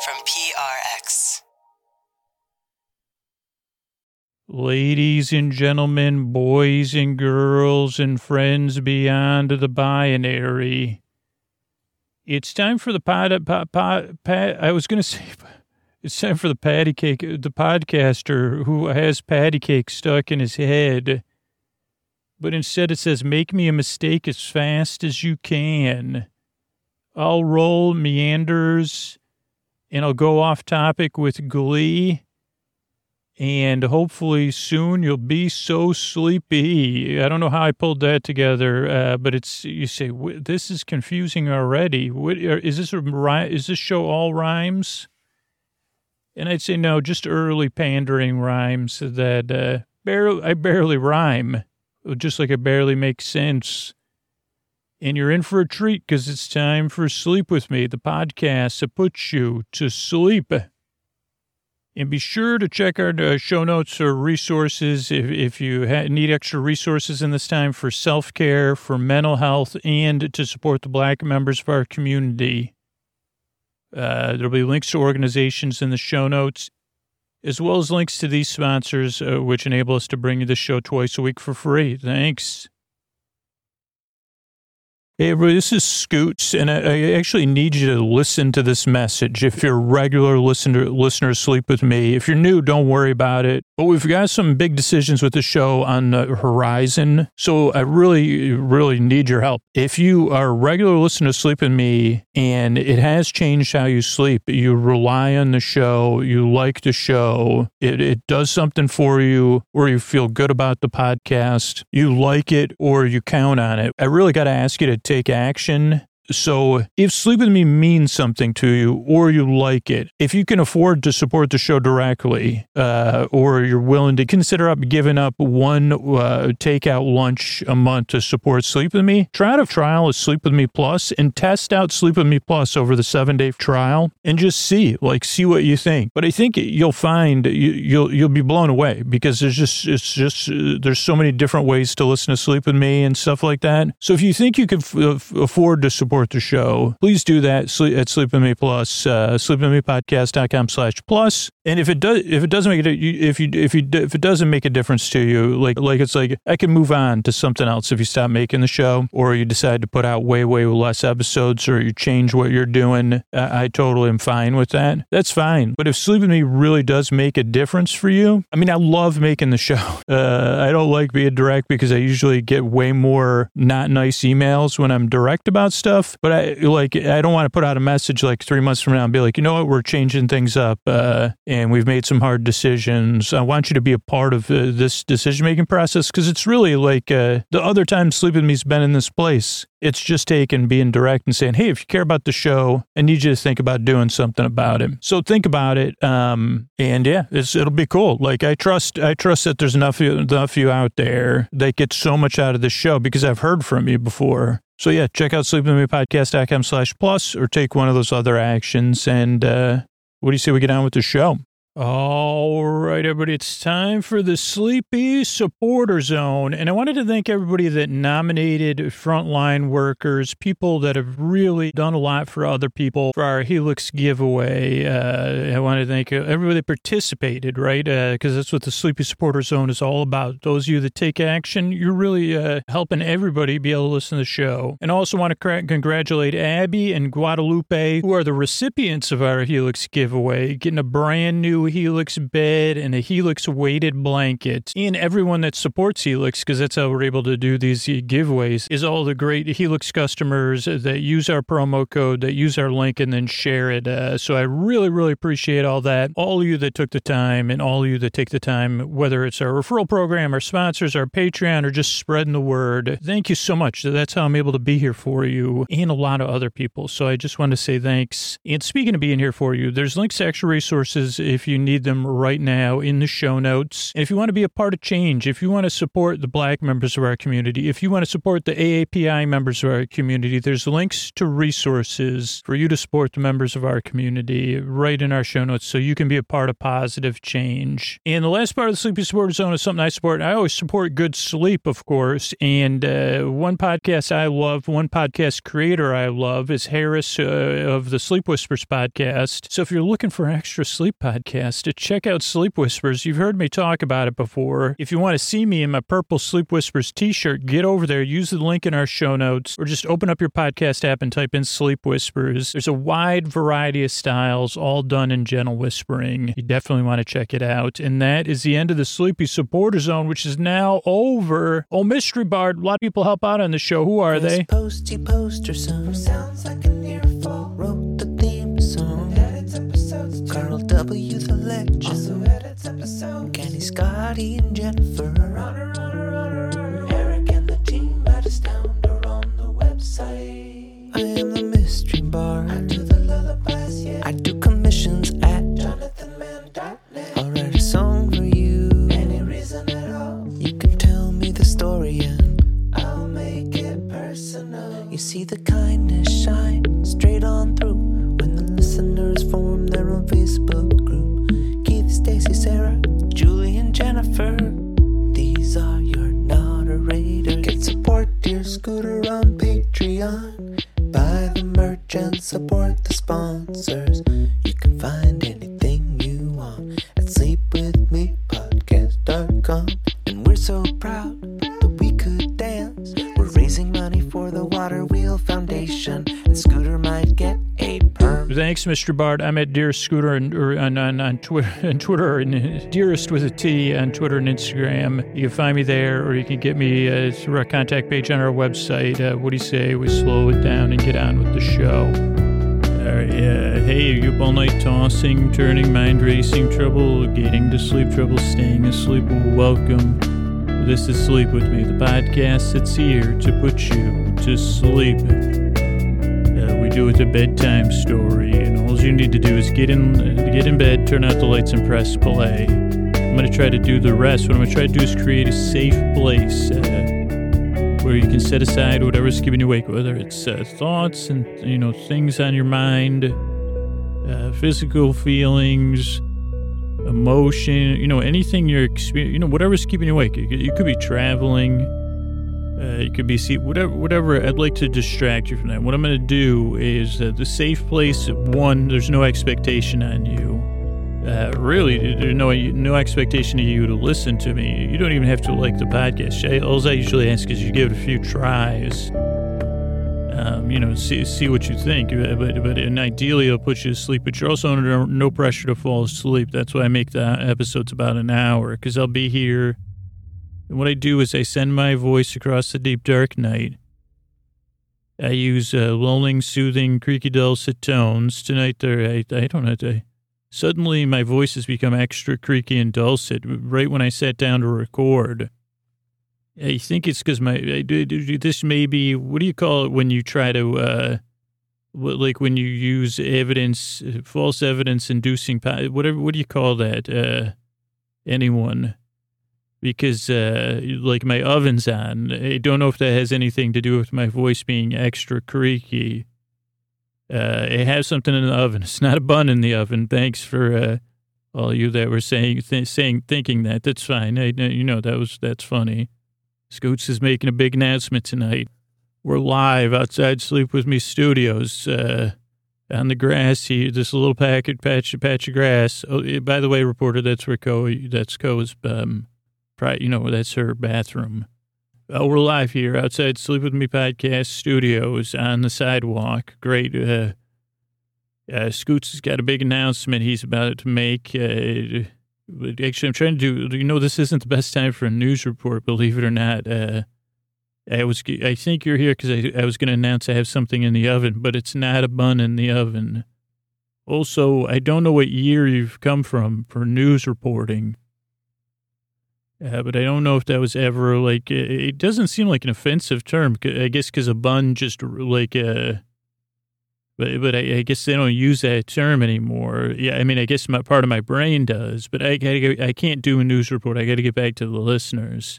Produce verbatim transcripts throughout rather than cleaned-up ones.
from P R X. Ladies and gentlemen, boys and girls, and friends beyond the binary, it's time for the pod, pod, pod, pod I was going to say, it's time for the patty cake, the podcaster who has patty cake stuck in his head, but instead it says, make me a mistake as fast as you can. I'll roll meanders, and I'll go off topic with glee. And hopefully soon you'll be so sleepy. I don't know how I pulled that together, uh, but it's, you say, this is confusing already. What, is this a, is this show all rhymes? And I'd say, no, just early pandering rhymes that uh, barely, I barely rhyme, just like I barely make sense. And you're in for a treat because it's time for Sleep With Me, the podcast that puts you to sleep. And be sure to check our uh, show notes or resources if, if you ha- need extra resources in this time for self-care, for mental health, and to support the Black members of our community. Uh, there'll be links to organizations in the show notes, as well as links to these sponsors, uh, which enable us to bring you the show twice a week for free. Thanks. Hey, everybody, this is Scoots, and I, I actually need you to listen to this message. If you're a regular listener, listener, Sleep With Me. If you're new, don't worry about it. But we've got some big decisions with the show on the horizon, so I really, really need your help. If you are a regular listener to Sleep With Me, and it has changed how you sleep, you rely on the show, you like the show, it, it does something for you, or you feel good about the podcast, you like it, or you count on it, I really got to ask you to take action. So if Sleep With Me means something to you or you like it, if you can afford to support the show directly, uh, or you're willing to consider up giving up one uh, takeout lunch a month to support Sleep With Me, try out a trial of Sleep With Me Plus and test out Sleep With Me Plus over the seven-day trial and just see, like, see what you think. But I think you'll find you, you'll you'll be blown away because there's just it's just uh, there's so many different ways to listen to Sleep With Me and stuff like that. So if you think you could f- afford to support the show, please do that at Sleep With Me Plus, uh, sleepwithmepodcast.com slash plus. And if it does, if it doesn't make it, if you, if you, if it doesn't make a difference to you, like, like it's like, I can move on to something else if you stop making the show, or you decide to put out way, way less episodes, or you change what you're doing. I, I totally am fine with that. That's fine. But if Sleep With Me really does make a difference for you, I mean, I love making the show. Uh, I don't like being direct because I usually get way more not nice emails when I'm direct about stuff. But I like, I don't want to put out a message like three months from now and be like, you know what, we're changing things up, uh, and we've made some hard decisions. I want you to be a part of uh, this decision-making process because it's really like uh, the other time Sleep With Me's been in this place. It's just taking being direct and saying, hey, if you care about the show, I need you to think about doing something about it. So think about it. Um, and yeah, it's, it'll be cool. Like I trust, I trust that there's enough, enough of you out there that get so much out of this show because I've heard from you before. So yeah, check out sleepwithmepodcast.com slash plus or take one of those other actions. And uh, what do you say we get on with the show? All right, everybody, it's time for the Sleepy Supporter Zone. And I wanted to thank everybody that nominated frontline workers, people that have really done a lot for other people for our Helix giveaway. Uh, I want to thank everybody that participated, right? Because uh, that's what the Sleepy Supporter Zone is all about. Those of you that take action, you're really uh, helping everybody be able to listen to the show. And I also want to cr- congratulate Abby and Guadalupe, who are the recipients of our Helix giveaway, getting a brand new Helix bed and a Helix weighted blanket. And everyone that supports Helix, because that's how we're able to do these giveaways, is all the great Helix customers that use our promo code, that use our link and then share it. Uh, so I really, really appreciate all that. All of you that took the time and all of you that take the time, whether it's our referral program, our sponsors, our Patreon, or just spreading the word. Thank you so much. That's how I'm able to be here for you and a lot of other people. So I just want to say thanks. And speaking of being here for you, there's links to extra resources if you you need them right now in the show notes. And if you want to be a part of change, if you want to support the Black members of our community, if you want to support the A A P I members of our community, there's links to resources for you to support the members of our community right in our show notes so you can be a part of positive change. And the last part of the Sleepy Supporter Zone is something I support. I always support good sleep, of course. And uh, one podcast I love, one podcast creator I love is Harris uh, of the Sleep Whispers podcast. So if you're looking for an extra sleep podcast, to check out Sleep Whispers. You've heard me talk about it before. If you want to see me in my purple Sleep Whispers t-shirt, get over there, use the link in our show notes, or just open up your podcast app and type in Sleep Whispers. There's a wide variety of styles, all done in gentle whispering. You definitely want to check it out. And that is the end of the Sleepy Supporter Zone, which is now over. Oh, Mystery Bard, a lot of people help out on the show. Who are they? Posty poster son sounds like an earful. Wrote the theme song. Edits episodes. Carl W. the legend. Also edits episodes. Kenny, Scotty, and Jennifer. Runner, runner, runner. Eric and the team at Astound are on the website. I am the mystery bar. I do the lullabies, yeah. I do commissions at jonathan mann dot net. I'll write a song for you. Any reason at all. You can tell me the story and I'll make it personal. You see the kindness shine straight on through when the listeners form their own Facebook group. Keith, Stacy, Sarah, Julie, and Jennifer. These are your moderators. Get support dear Scooter on Patreon. Buy the merch and support the sponsors. You can find anything you want at sleep with me podcast dot com. And we're so proud that we could dance. We're raising money for the Water Wheel Foundation, and Scooter might get a perm. Thanks, Mister Bard. I'm at Dear Scooter and, or on, on, on, Twitter, on Twitter and Dearest with a T on Twitter and Instagram. You can find me there, or you can get me uh, through our contact page on our website. Uh, what do you say? We slow it down and get on with the show. All right, uh, hey, are you up all night tossing, turning, mind racing, trouble, getting to sleep, trouble, staying asleep? Well, welcome. This is Sleep With Me, the podcast that's here to put you to sleep. Uh, we do it a bedtime story, and all you need to do is get in uh, get in bed, turn out the lights, and press play. I'm going to try to do the rest. What I'm going to try to do is create a safe place uh, where you can set aside whatever's keeping you awake, whether it's uh, thoughts and, you know, things on your mind, uh, physical feelings, emotion, you know, anything you're experiencing, you know, whatever's keeping you awake. You could, you could be traveling, uh, you could be, see, whatever, whatever. I'd like to distract you from that. What I'm going to do is uh, the safe place, one, there's no expectation on you. Uh, really, there's no no expectation of you to listen to me. You don't even have to like the podcast. I, all I usually ask is you give it a few tries. Um, you know, see see what you think. But but and ideally, it'll put you to sleep. But you're also under no pressure to fall asleep. That's why I make the episodes about an hour, because I'll be here. And what I do is I send my voice across the deep dark night. I use uh, lulling, soothing, creaky, dulcet tones. Tonight, there I, I don't know. I, Suddenly, my voice has become extra creaky and dulcet right when I sat down to record. I think it's because my, I, this may be, what do you call it when you try to, uh, like when you use evidence, false evidence inducing, whatever, what do you call that? Uh, anyone? Because, uh, like my oven's on. I don't know if that has anything to do with my voice being extra creaky. Uh, it has something in the oven. It's not a bun in the oven. Thanks for uh, all you that were saying, th- saying, thinking that. That's fine. I, you know, that was that's funny. Scoots is making a big announcement tonight. We're live outside Sleep With Me Studios uh, on the grass here. This little packet patch, patch of grass. Oh, by the way, reporter, that's where Co. That's Co's. Um, you know, that's her bathroom. Oh, we're live here outside Sleep With Me podcast studios on the sidewalk. Great. Uh, uh, Scoots has got a big announcement he's about to make. Uh, actually, I'm trying to do, you know, this isn't the best time for a news report, believe it or not. Uh, I was, I think you're here because I, I was going to announce I have something in the oven, but it's not a bun in the oven. Also, I don't know what year you've come from for news reporting. Uh, but I don't know if that was ever, like, it, it doesn't seem like an offensive term, I guess, because a bun just, like, uh, But but I, I guess they don't use that term anymore. Yeah, I mean, I guess my part of my brain does, but I gotta go, I can't do a news report. I got to get back to the listeners.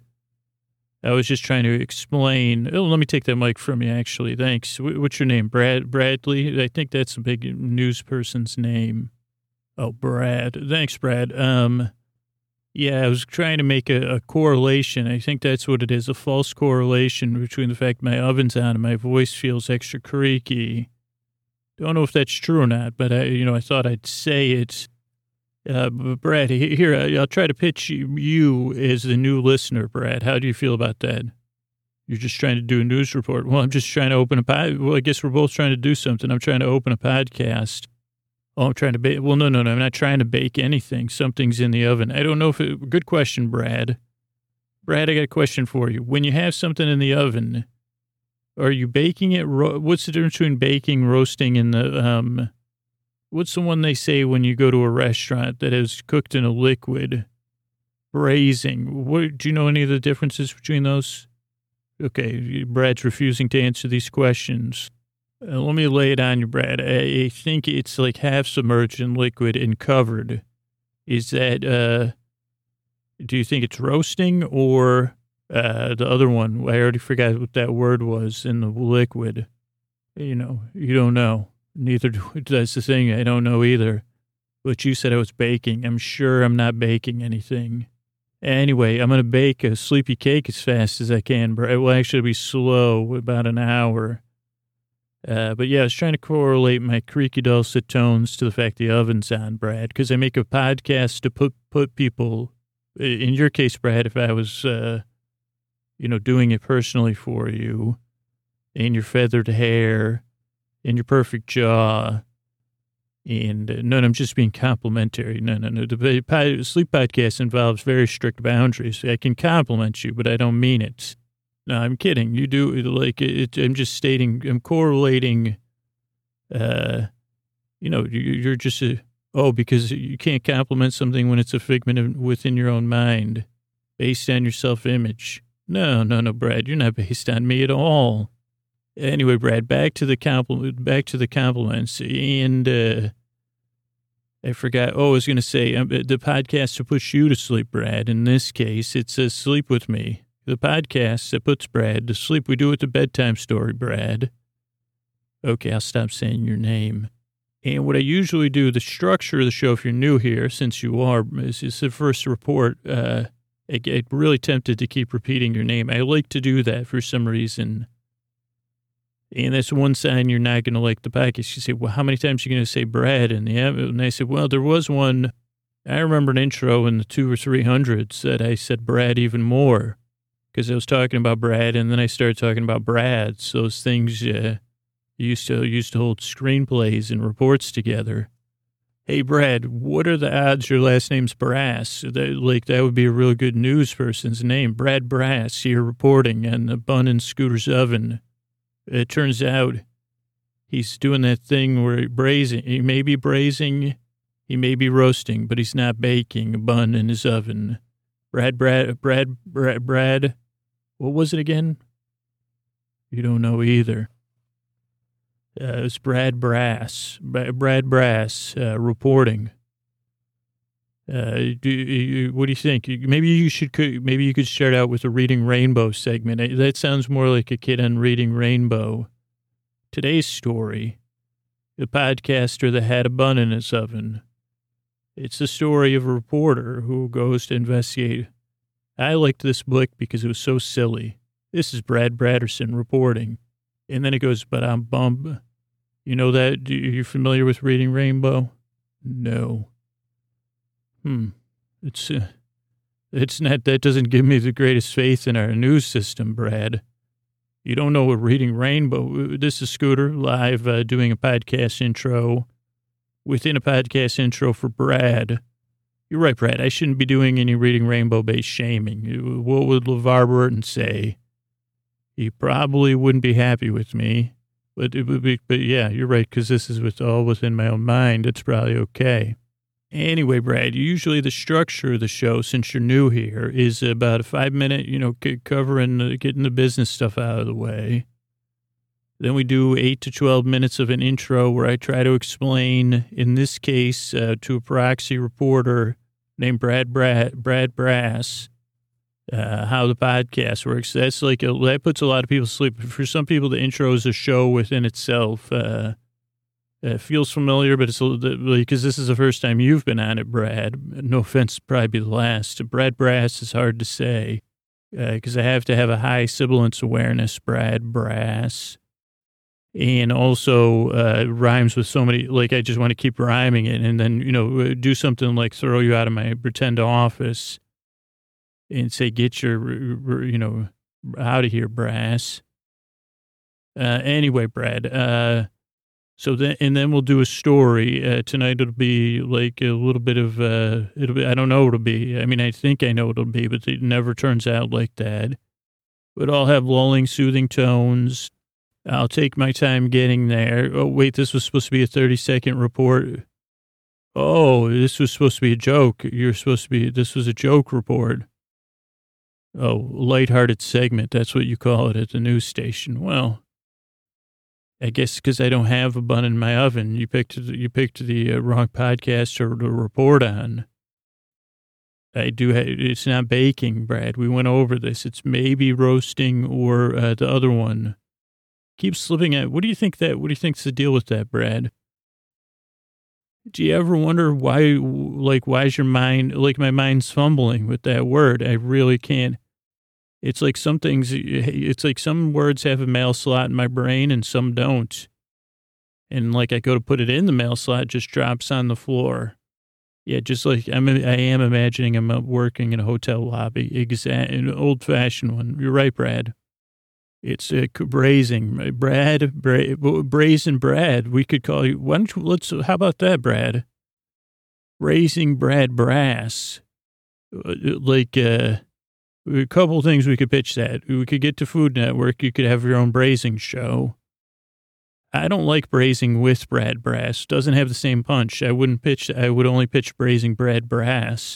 I was just trying to explain. Oh, let me take that mic from you, actually. Thanks. What's your name? Brad Bradley? I think that's a big news person's name. Oh, Brad. Thanks, Brad. Um, yeah, I was trying to make a, a correlation. I think that's what it is, a false correlation between the fact my oven's on and my voice feels extra creaky. Don't know if that's true or not, but I, you know, I thought I'd say it. Uh, but Brad, here, I'll try to pitch you as the new listener, Brad. How do you feel about that? You're just trying to do a news report. Well, I'm just trying to open a pod. Well, I guess we're both trying to do something. I'm trying to open a podcast. Oh, I'm trying to bake. Well, no, no, no. I'm not trying to bake anything. Something's in the oven. I don't know if it, good question, Brad. Brad, I got a question for you. When you have something in the oven, are you baking it? Ro- what's the difference between baking, roasting, and the, um, what's the one they say when you go to a restaurant that is cooked in a liquid? Braising. What, do you know any of the differences between those? Okay, Brad's refusing to answer these questions. Uh, let me lay it on you, Brad. I, I think it's like half submerged in liquid and covered. Is that, uh, do you think it's roasting or uh, the other one? I already forgot what that word was in the liquid. You know, you don't know. Neither do, that's the thing. I don't know either. But you said I was baking. I'm sure I'm not baking anything. Anyway, I'm going to bake a sleepy cake as fast as I can. It will actually be slow, about an hour. Uh, but yeah, I was trying to correlate my creaky dulcet tones to the fact the oven's on, Brad, because I make a podcast to put, put people, in your case, Brad, if I was, uh, you know, doing it personally for you, and your feathered hair, and your perfect jaw, and uh, no, I'm just being complimentary. No, no, no. The pod, sleep podcast involves very strict boundaries. I can compliment you, but I don't mean it. No, I'm kidding. You do, like, it, I'm just stating, I'm correlating, uh, you know, you, you're just, a, oh, because you can't compliment something when it's a figment of, within your own mind, based on your self-image. No, no, no, Brad, you're not based on me at all. Anyway, Brad, back to the compliment, back to the compliments, and, uh, I forgot, oh, I was going to say, um, the podcast to push you to sleep, Brad. In this case, it says Sleep With Me. The podcast that puts Brad to sleep. We do it the bedtime story, Brad. Okay, I'll stop saying your name. And what I usually do, the structure of the show, if you're new here, since you are, is, is the first report. Uh, I get really tempted to keep repeating your name. I like to do that for some reason. And that's one sign you're not going to like the podcast. You say, well, how many times are you going to say Brad? And, the, and I said, well, there was one. I remember an intro in the two or three hundreds that I said Brad even more. Because I was talking about Brad, and then I started talking about Brads. Those things uh, used to used to hold screenplays and reports together. Hey, Brad, what are the odds your last name's Brass? That, like, that would be a real good news person's name. Brad Brass here reporting on the bun and Scooter's oven. It turns out he's doing that thing where he braising. He may be braising, he may be roasting, but he's not baking a bun in his oven. Brad, Brad, Brad, Brad, Brad. What was it again? You don't know either. Uh, it's Brad Brass. Brad Brass uh, reporting. Uh, do you, what do you think? Maybe you should. Maybe you could start out with a Reading Rainbow segment. That sounds more like a kid on Reading Rainbow. Today's story: the podcaster that had a bun in his oven. It's the story of a reporter who goes to investigate. I liked this book because it was so silly. This is Brad Braderson reporting. And then it goes, but I'm bummed. You know that? Are you familiar with Reading Rainbow? No. Hmm. It's, uh, it's not, that doesn't give me the greatest faith in our news system, Brad. You don't know what Reading Rainbow, this is Scooter live uh, doing a podcast intro within a podcast intro for Brad. You're right, Brad. I shouldn't be doing any Reading Rainbow-based shaming. What would LeVar Burton say? He probably wouldn't be happy with me. But it would be, but yeah, you're right, because this is with all within my own mind. It's probably okay. Anyway, Brad, usually the structure of the show, since you're new here, is about a five-minute, you know, covering, uh, getting the business stuff out of the way. Then we do eight to twelve minutes of an intro where I try to explain, in this case, uh, to a proxy reporter named Brad Brad, Brad Brass, uh, how the podcast works. That's like, a, that puts a lot of people to sleep. For some people, the intro is a show within itself. Uh, it feels familiar, but it's a little bit, because this is the first time you've been on it, Brad. No offense, probably the last. Brad Brass is hard to say because uh, I have to have a high sibilance awareness, Brad Brass. And also uh, rhymes with so many, like I just want to keep rhyming it and then, you know, do something like throw you out of my pretend office and say, get your, you know, out of here, Brass. Uh, anyway, Brad, uh, so then, and then we'll do a story. Uh, tonight it'll be like a little bit of, uh, it'll be, I don't know what it'll be. I mean, I think I know what it'll be, but it never turns out like that. But I'll have lulling, soothing tones. I'll take my time getting there. Oh, wait, this was supposed to be a thirty-second report. Oh, this was supposed to be a joke. You're supposed to be, this was a joke report. Oh, lighthearted segment. That's what you call it at the news station. Well, I guess because I don't have a bun in my oven. You picked, you picked the uh, wrong podcast to, to report on. I do. Ha- it's not baking, Brad. We went over this. It's maybe roasting or uh, the other one. Keep slipping at. What do you think that, what do you think's the deal with that, Brad? Do you ever wonder why, like, why is your mind, like my mind's fumbling with that word? I really can't. It's like some things, it's like some words have a mail slot in my brain and some don't. And like I go to put it in the mail slot, it just drops on the floor. Yeah, just like I'm, I am imagining I'm working in a hotel lobby, exact, an old fashioned one. You're right, Brad. It's uh, braising, Brad, bra- brazen Brad. We could call you. Why don't you, let's, how about that, Brad? Raising Brad Brass. Uh, like, uh, a couple of things we could pitch that. We could get to Food Network. You could have your own braising show. I don't like braising with Brad Brass. Doesn't have the same punch. I wouldn't pitch, I would only pitch braising Brad Brass.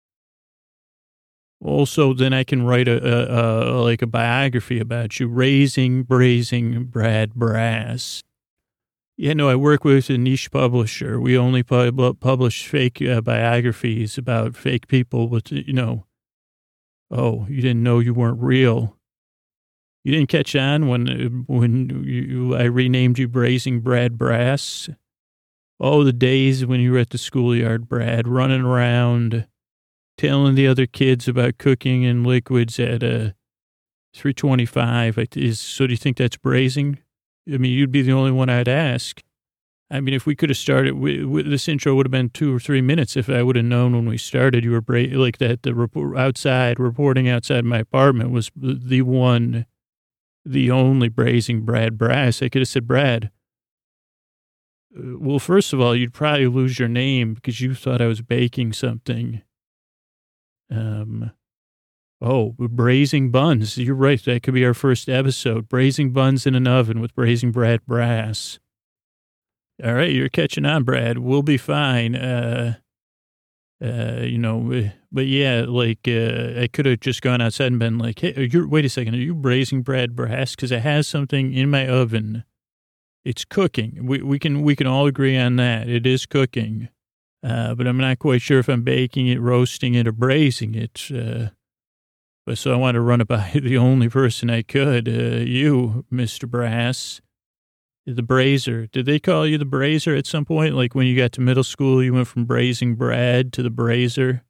Also, then I can write a, a, a like a biography about you, raising, braising Brad Brass. Yeah, no, I work with a niche publisher. We only pub- publish fake uh, biographies about fake people with, you know, oh, you didn't know you weren't real. You didn't catch on when when you, I renamed you Braising Brad Brass. Oh, the days when you were at the schoolyard, Brad, running around, telling the other kids about cooking and liquids at a three twenty-five. Is, so do you think that's braising? I mean, you'd be the only one I'd ask. I mean, if we could have started, we, we, this intro would have been two or three minutes if I would have known when we started you were bra- like that. The report outside, reporting outside my apartment was the one, the only braising Brad Brass. I could have said, Brad, uh, well, first of all, you'd probably lose your name because you thought I was baking something. Um, oh, braising buns. You're right. That could be our first episode. Braising buns in an oven with braising Brad Brass. All right. You're catching on, Brad. We'll be fine. Uh, uh, you know, but yeah, like, uh, I could have just gone outside and been like, hey, you're, wait a second. Are you braising Brad Brass? Cause I have something in my oven. It's cooking. We, we can, we can all agree on that. It is cooking. Uh, but I'm not quite sure if I'm baking it, roasting it, or braising it. Uh, but so I want to run it by the only person I could, uh, you, Mister Brass, the braiser. Did they call you the braiser at some point? Like when you got to middle school, you went from braising Brad to the braiser?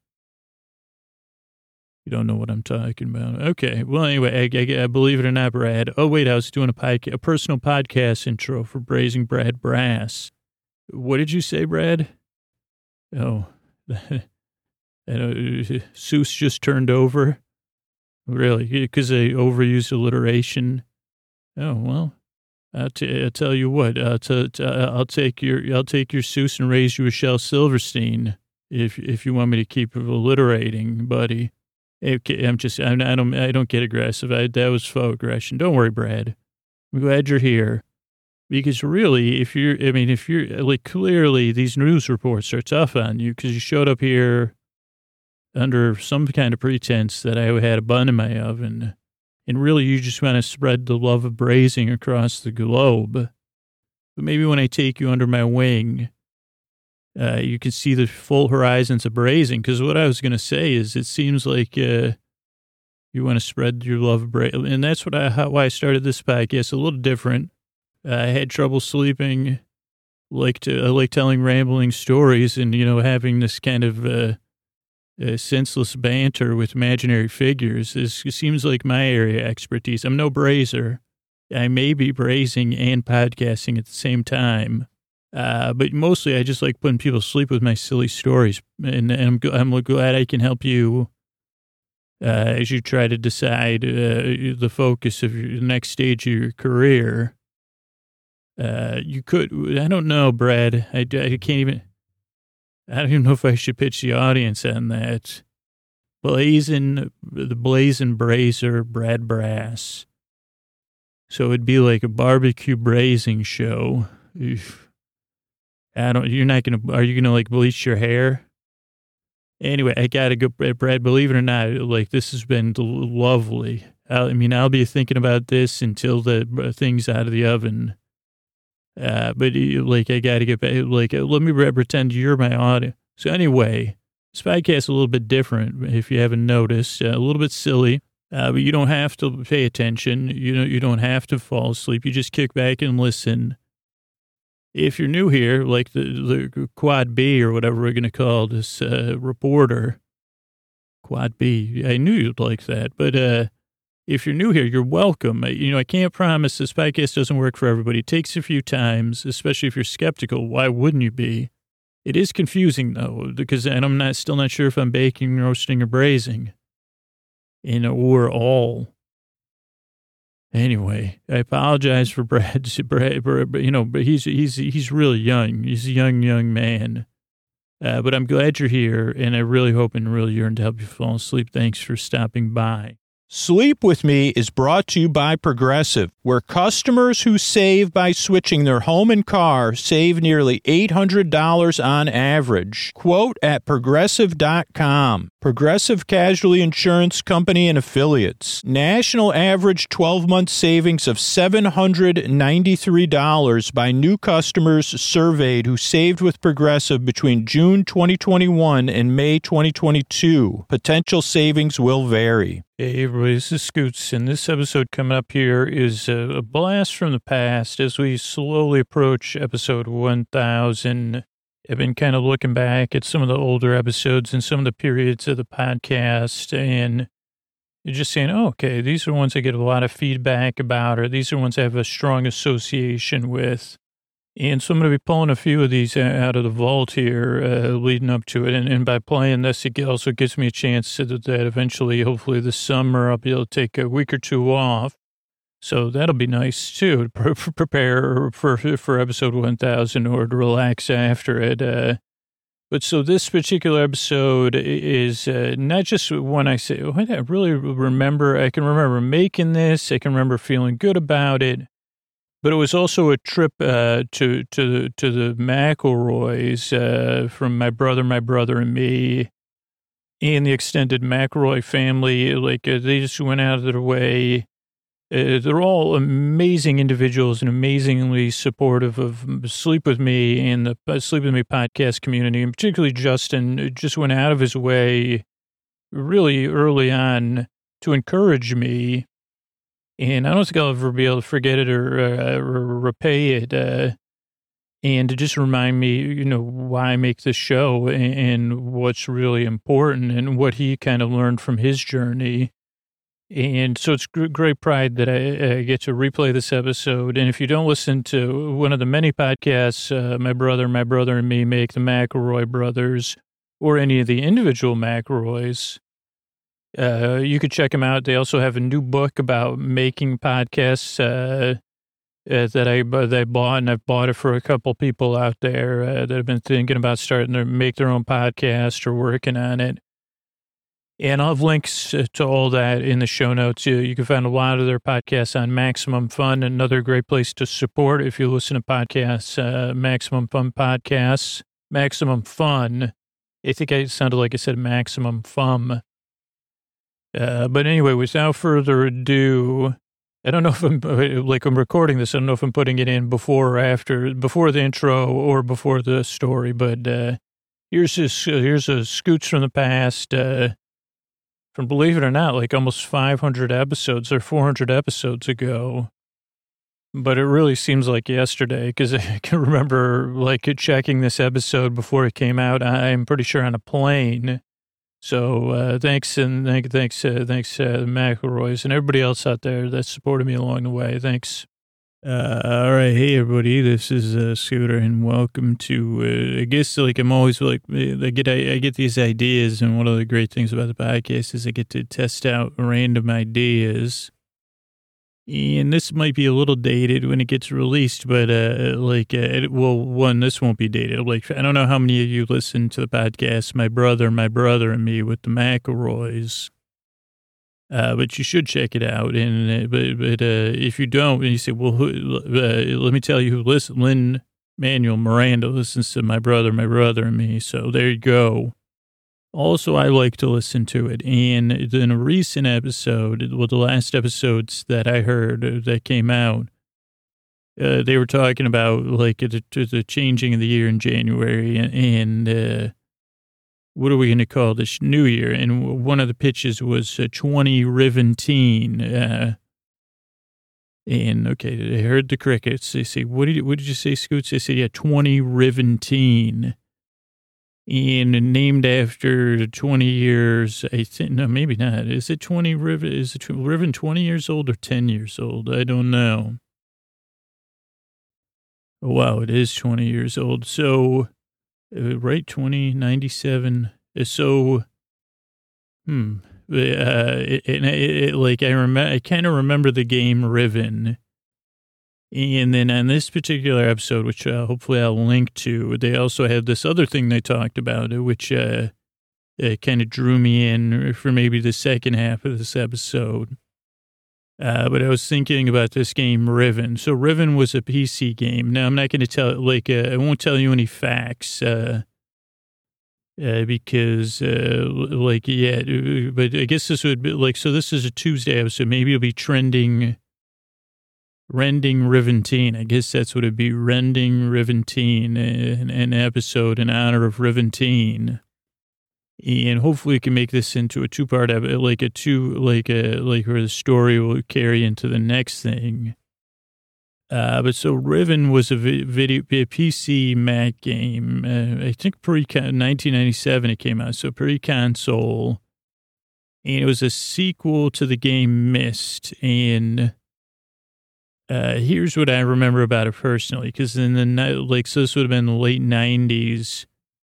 You don't know what I'm talking about. Okay. Well, anyway, I, I, I believe it or not, Brad. Oh, wait, I was doing a, podca- a personal podcast intro for braising Brad Brass. What did you say, Brad? Oh, and, uh, Seuss just turned over? Really? Because they overused alliteration? Oh, well, I'll, t- I'll tell you what. I'll, t- t- I'll take your I'll take your Seuss and raise you a Shel Silverstein if if you want me to keep alliterating, buddy. Okay, I'm just I'm, I don't I don't get aggressive. I, that was faux aggression. Don't worry, Brad. I'm glad you're here. Because really, if you're, I mean, if you're, like, clearly these news reports are tough on you because you showed up here under some kind of pretense that I had a bun in my oven. And really, you just want to spread the love of brazing across the globe. But maybe when I take you under my wing, uh, you can see the full horizons of brazing. Because what I was going to say is it seems like uh, you want to spread your love of brazing. And that's what I, how, why I started this podcast. A little different. Uh, I had trouble sleeping. Like to, I like telling rambling stories and, you know, having this kind of uh, uh, senseless banter with imaginary figures. This seems like my area of expertise. I'm no brazer. I may be brazing and podcasting at the same time. Uh, but mostly I just like putting people to sleep with my silly stories. And, and I'm, I'm glad I can help you uh, as you try to decide uh, the focus of your the next stage of your career. Uh, you could, I don't know, Brad. I, I can't even, I don't even know if I should pitch the audience on that. Blazing, the Blazing Brazer, Brad Brass. So it'd be like a barbecue brazing show. Oof. I don't, you're not going to, are you going to like bleach your hair? Anyway, I got to go, Brad, believe it or not, like this has been lovely. I, I mean, I'll be thinking about this until the thing's out of the oven. Uh, but like, I got to get back, like, let me pretend you're my audience. So anyway, this podcast is a little bit different, if you haven't noticed, uh, a little bit silly, uh, but you don't have to pay attention. You know, you don't have to fall asleep. You just kick back and listen. If you're new here, like the, the Quad B or whatever we're going to call this, uh, reporter, Quad B, I knew you'd like that, but, uh, if you're new here, you're welcome. You know, I can't promise this podcast doesn't work for everybody. It takes a few times, especially if you're skeptical. Why wouldn't you be? It is confusing, though, because and I'm not still not sure if I'm baking, roasting, or brazing. You know, or all. Anyway, I apologize for Brad. Brad, Brad you know, but he's he's he's really young. He's a young, young man. Uh, but I'm glad you're here, and I really hope and really yearn to help you fall asleep. Thanks for stopping by. Sleep With Me is brought to you by Progressive, where customers who save by switching their home and car save nearly eight hundred dollars on average. Quote at progressive dot com. Progressive Casualty Insurance Company and Affiliates. National average twelve-month savings of seven hundred ninety-three dollars by new customers surveyed who saved with Progressive between June twenty twenty-one and May twenty twenty-two. Potential savings will vary. Hey, everybody, this is Scoots, and this episode coming up here is a, a blast from the past as we slowly approach episode one thousand. I've been kind of looking back at some of the older episodes and some of the periods of the podcast, and you're just saying, oh, okay, these are ones I get a lot of feedback about, or these are ones I have a strong association with. And so I'm going to be pulling a few of these out of the vault here, uh, leading up to it. And, and by playing this, it also gives me a chance to that eventually, hopefully this summer, I'll be able to take a week or two off. So that'll be nice, too, to prepare for for episode one thousand or to relax after it. Uh, but so this particular episode is uh, not just when I say, oh, I really remember, I can remember making this, I can remember feeling good about it. But it was also a trip uh, to to to the McElroys uh, from my brother, my brother, and me, and the extended McElroy family. Like uh, they just went out of their way. Uh, they're all amazing individuals and amazingly supportive of Sleep With Me and the uh, Sleep With Me podcast community, and particularly Justin just went out of his way really early on to encourage me. And I don't think I'll ever be able to forget it or, uh, or repay it. Uh, and to just remind me, you know, why I make this show and, and what's really important and what he kind of learned from his journey. And so it's great pride that I, I get to replay this episode. And if you don't listen to one of the many podcasts, uh, my brother, my brother and me make, the McElroy brothers, or any of the individual McElroys, Uh, you could check them out. They also have a new book about making podcasts uh, uh, that I that I bought, and I've bought it for a couple people out there uh, that have been thinking about starting to make their own podcast or working on it. And I'll have links to all that in the show notes. You, you can find a lot of their podcasts on Maximum Fun, another great place to support if you listen to podcasts, uh, Maximum Fun Podcasts, Maximum Fun. I think I sounded like I said Maximum Fun. Uh, but anyway, without further ado, I don't know if I'm, like I'm recording this, I don't know if I'm putting it in before or after, before the intro or before the story, but uh, here's this, uh, here's a Scoots from the past, uh, from, believe it or not, like almost five hundred episodes or four hundred episodes ago. But it really seems like yesterday because I can remember like checking this episode before it came out. I'm pretty sure on a plane. So uh, thanks and thank, thanks, uh, thanks, uh, McElroys and everybody else out there that supported me along the way. Thanks. Uh, all right. Hey, everybody. This is uh, Scooter and welcome to, uh, I guess like I'm always like, I get, I, I get these ideas. And one of the great things about the podcast is I get to test out random ideas. And this might be a little dated when it gets released, but uh, like, uh, it, well, one, this won't be dated. Like, I don't know how many of you listen to the podcast, my brother, my brother, and me with the McElroys, uh, but you should check it out. And uh, but but uh, if you don't, and you say, well, who, uh, let me tell you who listens. Lynn Manuel Miranda listens to my brother, my brother, and me. So there you go. Also, I like to listen to it. And in a recent episode, well, the last episodes that I heard that came out, uh, they were talking about like the, the changing of the year in January and, and uh, what are we going to call this new year? And one of the pitches was uh, twenty Riventine. Uh, and okay, they heard the crickets. They say, what did you, what did you say, Scoots? They said, yeah, twenty Riventine. And named after twenty years, I think, no, maybe not. Is it twenty Riven? Is it Riven twenty years old or ten years old? I don't know. Oh, wow, it is twenty years old. So, uh, right, twenty ninety-seven. So, hmm. Uh, it, it, it, like, I remember, I kind of remember the game Riven. And then on this particular episode, which uh, hopefully I'll link to, they also had this other thing they talked about, which uh, uh, kind of drew me in for maybe the second half of this episode. Uh, but I was thinking about this game, Riven. So Riven was a P C game. Now, I'm not going to tell, like, uh, I won't tell you any facts uh, uh, because, uh, like, yeah, but I guess this would be, like, so this is a Tuesday episode. Maybe it'll be trending... Rending Riventine. I guess that's what it'd be. Rending Riventine, an, an episode in honor of Riventine. And hopefully we can make this into a two-part, like a two, like a, like where the story will carry into the next thing. Uh, but so Riven was a video, a P C Mac game. Uh, I think pre nineteen ninety-seven it came out. So pre-console. And it was a sequel to the game Myst. And Uh, here's what I remember about it personally, because in the night, like, so this would have been the late nineties.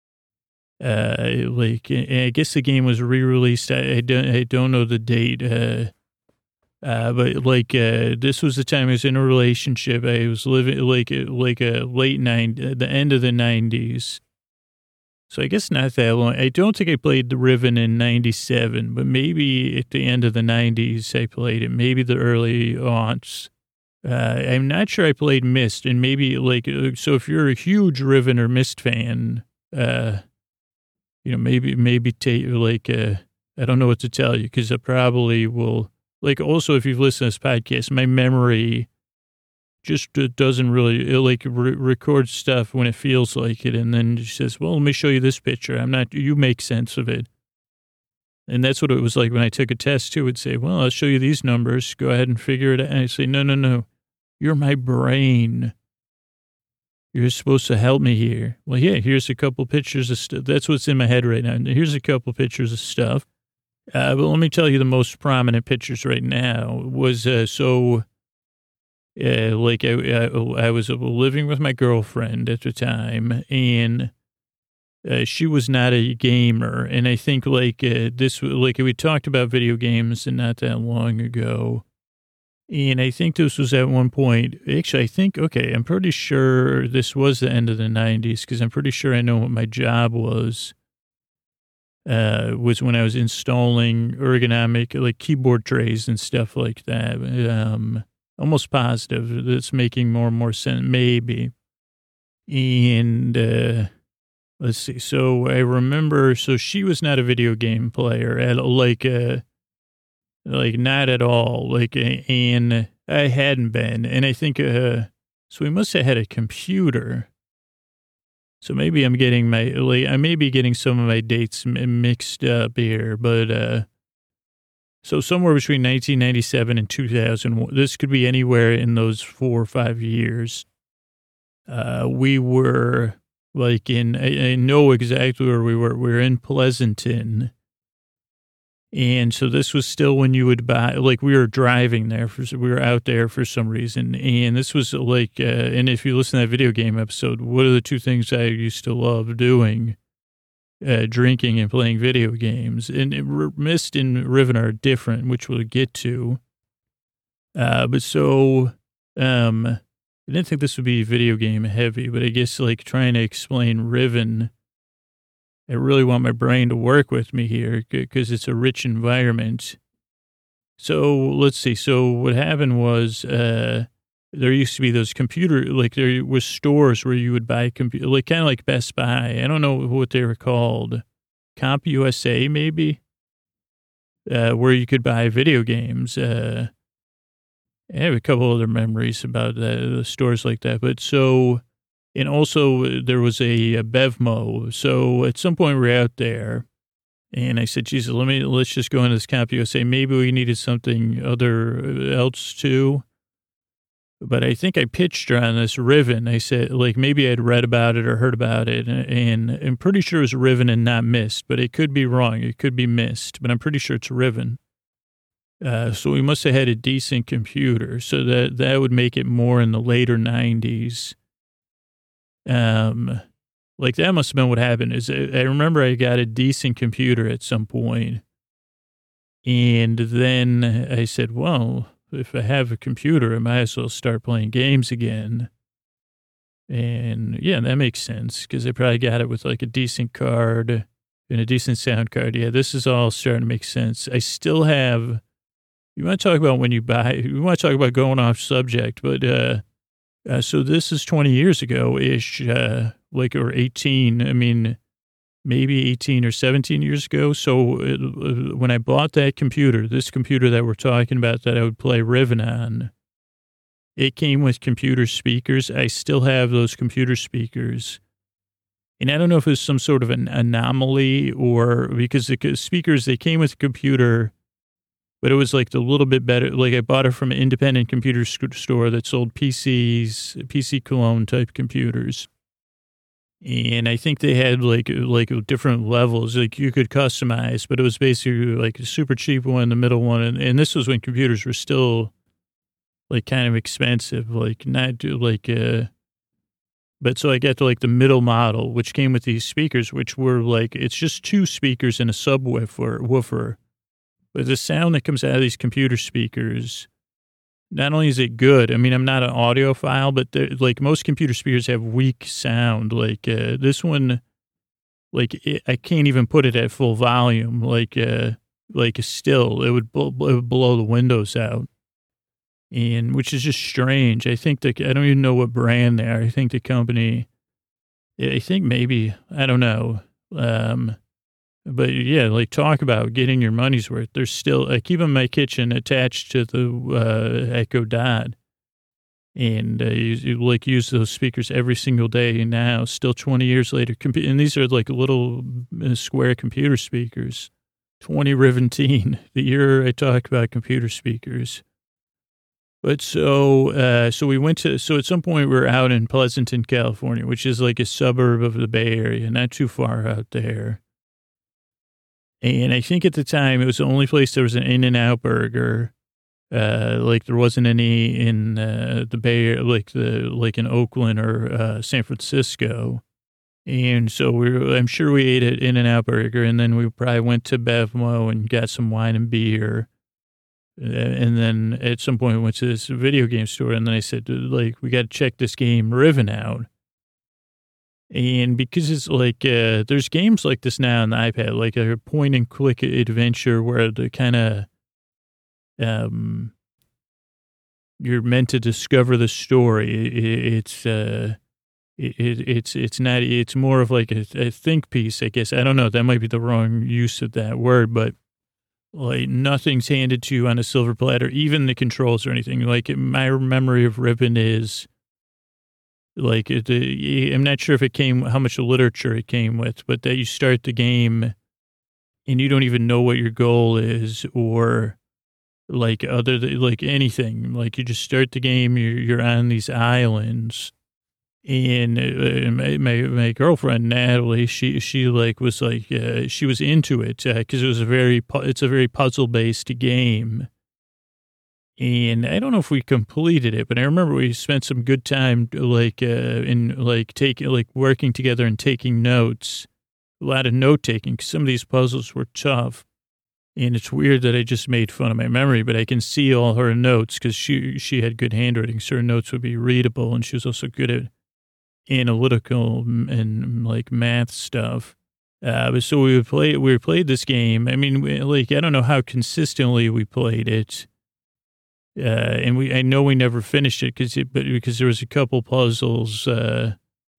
Uh, like, I guess the game was re-released. I, I don't, I don't know the date. Uh, uh, but like, uh, this was the time I was in a relationship. I was living like, like a late nine, the end of the nineties. So I guess not that long. I don't think I played the Riven in ninety-seven, but maybe at the end of the nineties I played it. Maybe the early aughts. Uh, I'm not sure I played Myst, and maybe like, so if you're a huge Riven or Myst fan, uh, you know, maybe, maybe take like, uh, I don't know what to tell you because I probably will, like, also if you've listened to this podcast, my memory just doesn't really, it like re- records stuff when it feels like it. And then it says, well, let me show you this picture. I'm not, you make sense of it. And that's what it was like when I took a test too. It would say, well, I'll show you these numbers. Go ahead and figure it out. And I say, no, no, no. You're my brain. You're supposed to help me here. Well, yeah, here's a couple pictures of stuff. That's what's in my head right now. Here's a couple pictures of stuff. Uh, but let me tell you the most prominent pictures right now was, uh, so, uh, like I, I, I was living with my girlfriend at the time, and uh, she was not a gamer. And I think like uh, this, like we talked about video games and not that long ago. And I think this was at one point, actually, I think, okay, I'm pretty sure this was the end of the nineties because I'm pretty sure I know what my job was, uh, was when I was installing ergonomic, like keyboard trays and stuff like that. Um, almost positive that's making more and more sense, maybe. And uh, let's see. So I remember, so she was not a video game player at like, uh, Like, not at all. Like, and I hadn't been. And I think, uh, so we must have had a computer. So maybe I'm getting my, like, I may be getting some of my dates mixed up here, but, uh, so somewhere between nineteen ninety-seven and two thousand, this could be anywhere in those four or five years. Uh, we were like in, I, I know exactly where we were. We were in Pleasanton. And so this was still when you would buy, like we were driving there, for, we were out there for some reason. And this was like, uh, and if you listen to that video game episode, what are the two things I used to love doing? Uh, drinking and playing video games. And it, Myst and Riven are different, which we'll get to. Uh, but so, um, I didn't think this would be video game heavy, but I guess like trying to explain Riven, I really want my brain to work with me here because it's a rich environment. So let's see. So what happened was, uh, there used to be those computer, like there was stores where you would buy computer, like kind of like Best Buy. I don't know what they were called. CompUSA maybe, uh, where you could buy video games. Uh, I have a couple other memories about the, the stores like that. But so, and also there was a, a Bevmo. So at some point we were out there and I said, Jesus, let me, let's just go into this CompUSA. Maybe we needed something other else too. But I think I pitched her on this Riven. I said, like, maybe I'd read about it or heard about it. And, and I'm pretty sure it was Riven and not Myst, but it could be wrong. It could be Myst, but I'm pretty sure it's Riven. Uh, so we must have had a decent computer. So that, that would make it more in the later nineties. Um, like, that must have been what happened. Is I, I remember I got a decent computer at some point. And then I said, well, if I have a computer, I might as well start playing games again. And yeah, that makes sense because I probably got it with like a decent card and a decent sound card. Yeah, this is all starting to make sense. I still have, you want to talk about when you buy, you want to talk about going off subject, but, uh, uh so this is twenty years ago ish, uh, like, or eighteen. I mean, maybe eighteen or seventeen years ago. So uh, when I bought that computer, this computer that we're talking about that I would play Riven on, it came with computer speakers. I still have those computer speakers. And I don't know if it was some sort of an anomaly or because the speakers, they came with the computer, but it was like the little bit better. Like I bought it from an independent computer store that sold P Cs, P C Cologne type computers. And I think they had like like different levels, like you could customize, but it was basically like a super cheap one, the middle one. And, and this was when computers were still like kind of expensive, like not like, uh, but so I got to like the middle model, which came with these speakers, which were like, it's just two speakers and a subwoofer, woofer. But the sound that comes out of these computer speakers, not only is it good, I mean, I'm not an audiophile, but like most computer speakers have weak sound. Like uh, this one, like it, I can't even put it at full volume. Like, uh, like still, it would, bl- it would blow the windows out. And which is just strange. I think that, I don't even know what brand they are. I think the company, I think maybe, I don't know. Um, But yeah, like talk about getting your money's worth. There's still, I keep in my kitchen attached to the uh, Echo Dot. And uh, you, you like use those speakers every single day now, still twenty years later. And these are like little square computer speakers. twenty Riven-teen, the year I talk about computer speakers. But so, uh, so we went to, so at some point we were out in Pleasanton, California, which is like a suburb of the Bay Area, not too far out there. And I think at the time it was the only place there was an In-N-Out burger. Uh, like there wasn't any in uh, the Bay Area, like the like in Oakland or uh, San Francisco. And so we were, I'm sure we ate at In-N-Out burger, and then we probably went to Bevmo and got some wine and beer. Uh, and then at some point we went to this video game store, and then I said, like, we got to check this game Riven out. And because it's like, uh, there's games like this now on the iPad, like a point and click adventure where the kind of, um, you're meant to discover the story. It, it's, uh, it, it, it's, it's not, it's more of like a, a think piece, I guess. I don't know. That might be the wrong use of that word, but Like nothing's handed to you on a silver platter, even the controls or anything. Like my memory of Riven is like, it, uh, I'm not sure if it came, how much literature it came with, but that you start the game and you don't even know what your goal is or like other, like anything. Like you just start the game, you're, you're on these islands. And uh, my, my my girlfriend Natalie, she she like was like uh, she was into it because uh, it was a very pu- it's a very puzzle based game, and I don't know if we completed it, but I remember we spent some good time like uh, in like taking like working together and taking notes, a lot of note taking because some of these puzzles were tough, and it's weird that I just made fun of my memory, but I can see all her notes because she she had good handwriting, so her notes would be readable, and she was also good at analytical and like math stuff. Uh, but so we would play, we played this game. I mean, we, like, I don't know how consistently we played it. Uh, and we, I know we never finished it because it, but because there was a couple puzzles, uh,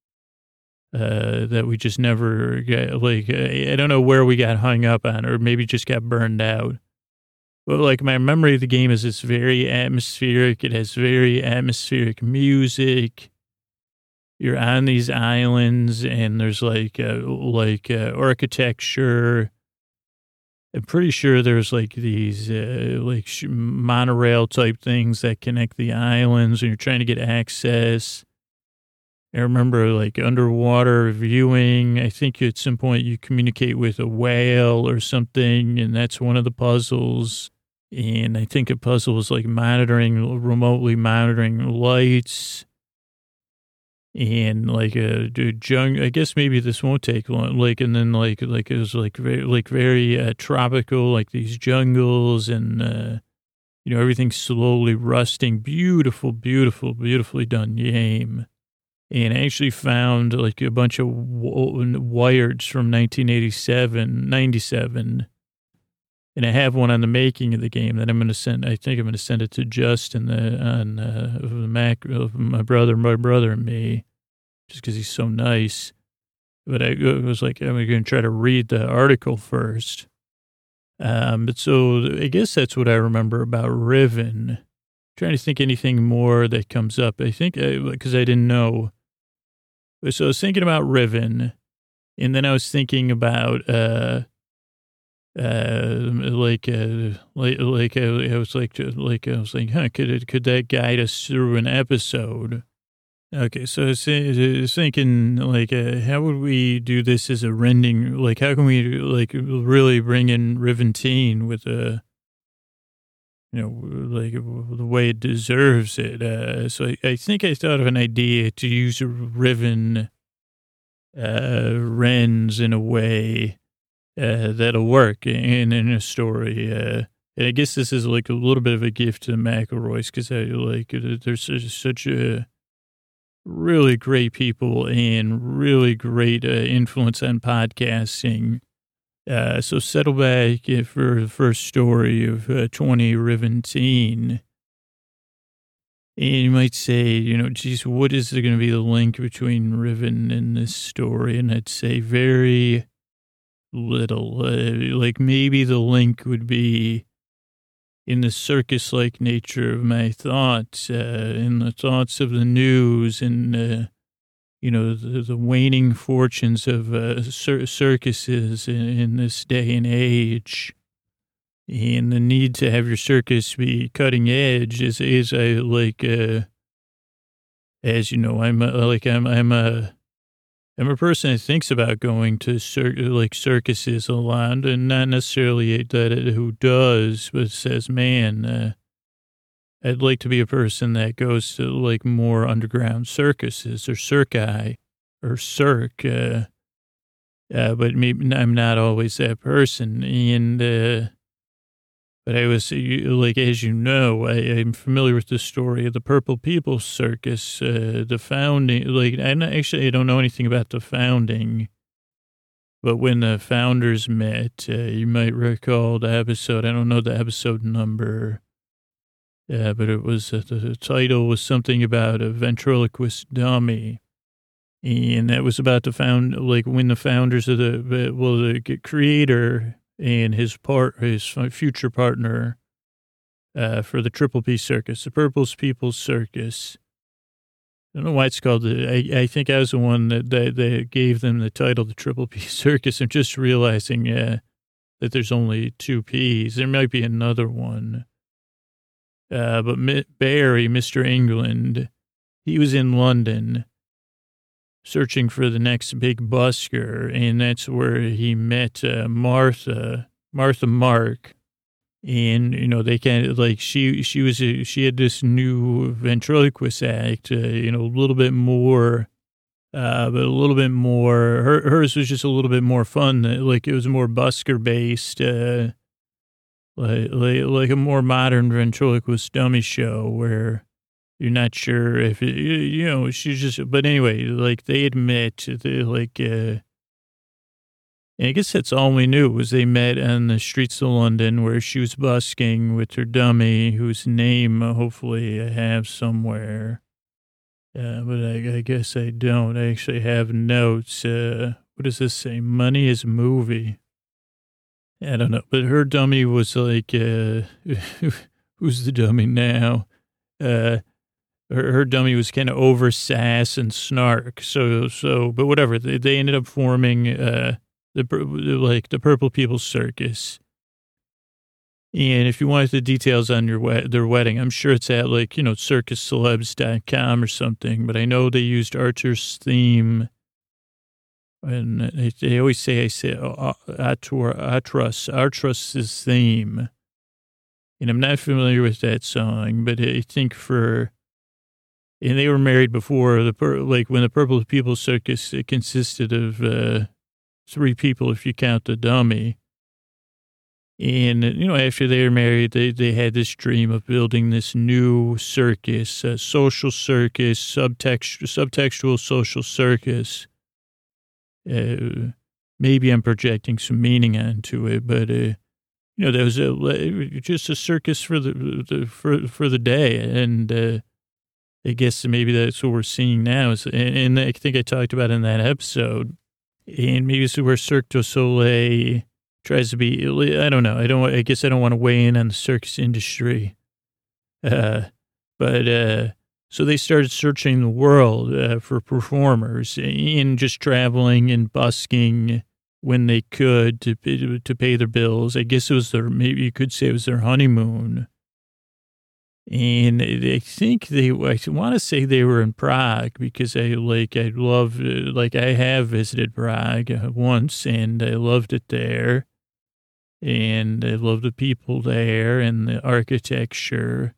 uh, that we just never got, like, I don't know where we got hung up on, or maybe just got burned out. But like my memory of the game is it's very atmospheric. It has very atmospheric music. You're on these islands and there's like, uh, like, uh, architecture. I'm pretty sure there's like these, uh, like sh- monorail type things that connect the islands and you're trying to get access. I remember like underwater viewing. I think at some point you communicate with a whale or something, and that's one of the puzzles. And I think a puzzle was like monitoring, remotely monitoring lights. And like a jung, I guess maybe this won't take long. Like, and then like, like it was like very, like very uh, tropical, like these jungles and, uh, you know, everything slowly rusting. Beautiful, beautiful, beautifully done game. And I actually found like a bunch of w- wires from nineteen eighty-seven, ninety-seven. And I have one on the making of the game that I'm going to send. I think I'm going to send it to Justin the, on uh, the Mac of my brother, my brother and me, just because he's so nice. But I was like, I'm going to try to read the article first. Um, but so I guess that's what I remember about Riven. I'm trying to think anything more that comes up. I think because I, I didn't know. So I was thinking about Riven, and then I was thinking about. Uh, Uh, like, uh, like, like, uh, I was like, like, I was like, huh, could it, could that guide us through an episode? Okay. So I was, I was thinking like, uh, how would we do this as a rending? Like, how can we like really bring in Riventine with a, you know, like the way it deserves it? Uh, so I, I think I thought of an idea to use Riven, uh, Wrens in a way. Uh, that'll work in, in a story. Uh, and I guess this is like a little bit of a gift to the McElroys because I like there's such, such a really great people and really great uh, influence on podcasting. Uh, so settle back for the first story of uh, twenty Riventine. And you might say, you know, geez, what is there going to be the link between Riven and this story? And I'd say very little. Uh, like maybe the link would be in the circus-like nature of my thoughts, uh, in the thoughts of the news and, uh, you know, the, the waning fortunes of uh, cir- circuses in, in this day and age. And the need to have your circus be cutting edge is, is a, like, uh, as you know, I'm a, like, I'm, I'm a, I'm a person that thinks about going to cir- like circuses a lot, and not necessarily that it, who does, but says, man, uh, I'd like to be a person that goes to like more underground circuses or circi or cirque. Uh, uh, but maybe I'm not always that person. And, uh, but I was like, as you know, I, I'm familiar with the story of the Purple People Circus, uh, the founding, like, I actually I don't know anything about the founding, but when the founders met, uh, you might recall the episode, I don't know the episode number, uh, but it was, uh, the title was something about a ventriloquist dummy. And that was about the found, like when the founders of the, well, the creator, and his part, his future partner uh, for the Triple P Circus, the Purple's People's Circus. I don't know why it's called. The, I, I think I was the one that, that, that gave them the title, the Triple P Circus. I'm just realizing uh, that there's only two P's. There might be another one. Uh, but M- Barry, Mister England, he was in London searching for the next big busker, and that's where he met uh, Martha, Martha Mark. And, you know, they kind of like, she, she was, a, she had this new ventriloquist act, uh, you know, a little bit more, uh, but a little bit more, her, hers was just a little bit more fun. Like it was more busker based, uh, like, like, like a more modern ventriloquist dummy show where you're not sure if, it, you know, she's just, but anyway, like they admit, they like, uh, and I guess that's all we knew was they met on the streets of London where she was busking with her dummy, whose name uh, hopefully I have somewhere. Uh, but I, I guess I don't. I actually have notes. Uh, what does this say? Money is a movie. I don't know. But her dummy was like, uh, who's the dummy now? Uh, her, her dummy was kind of over sass and snark. So, so, but whatever. They, they ended up forming, uh, The, like the Purple People's Circus. And if you wanted the details on your wed- their wedding, I'm sure it's at like, you know, circus celebs dot com or something, but I know they used Archer's theme. And they, they always say, I say, uh, Atros, Artros's theme. And I'm not familiar with that song, but I think for, and they were married before, the like when the Purple People's Circus, it consisted of, uh, three people if you count the dummy. And, you know, after they were married, they, they had this dream of building this new circus, a social circus, subtext, subtextual social circus. Uh, maybe I'm projecting some meaning onto it, but, uh, you know, there was a, just a circus for the, the for, for the day. And uh, I guess maybe that's what we're seeing now. Is, and, and I think I talked about in that episode. And maybe this is where Cirque du Soleil tries to be, I don't know. I don't, I guess I don't want to weigh in on the circus industry. Uh, but, uh, so they started searching the world uh, for performers and just traveling and busking when they could to, to pay their bills. I guess it was their, maybe you could say it was their honeymoon. And I think they, I want to say they were in Prague because I like, I love, like I have visited Prague once and I loved it there. And I love the people there and the architecture.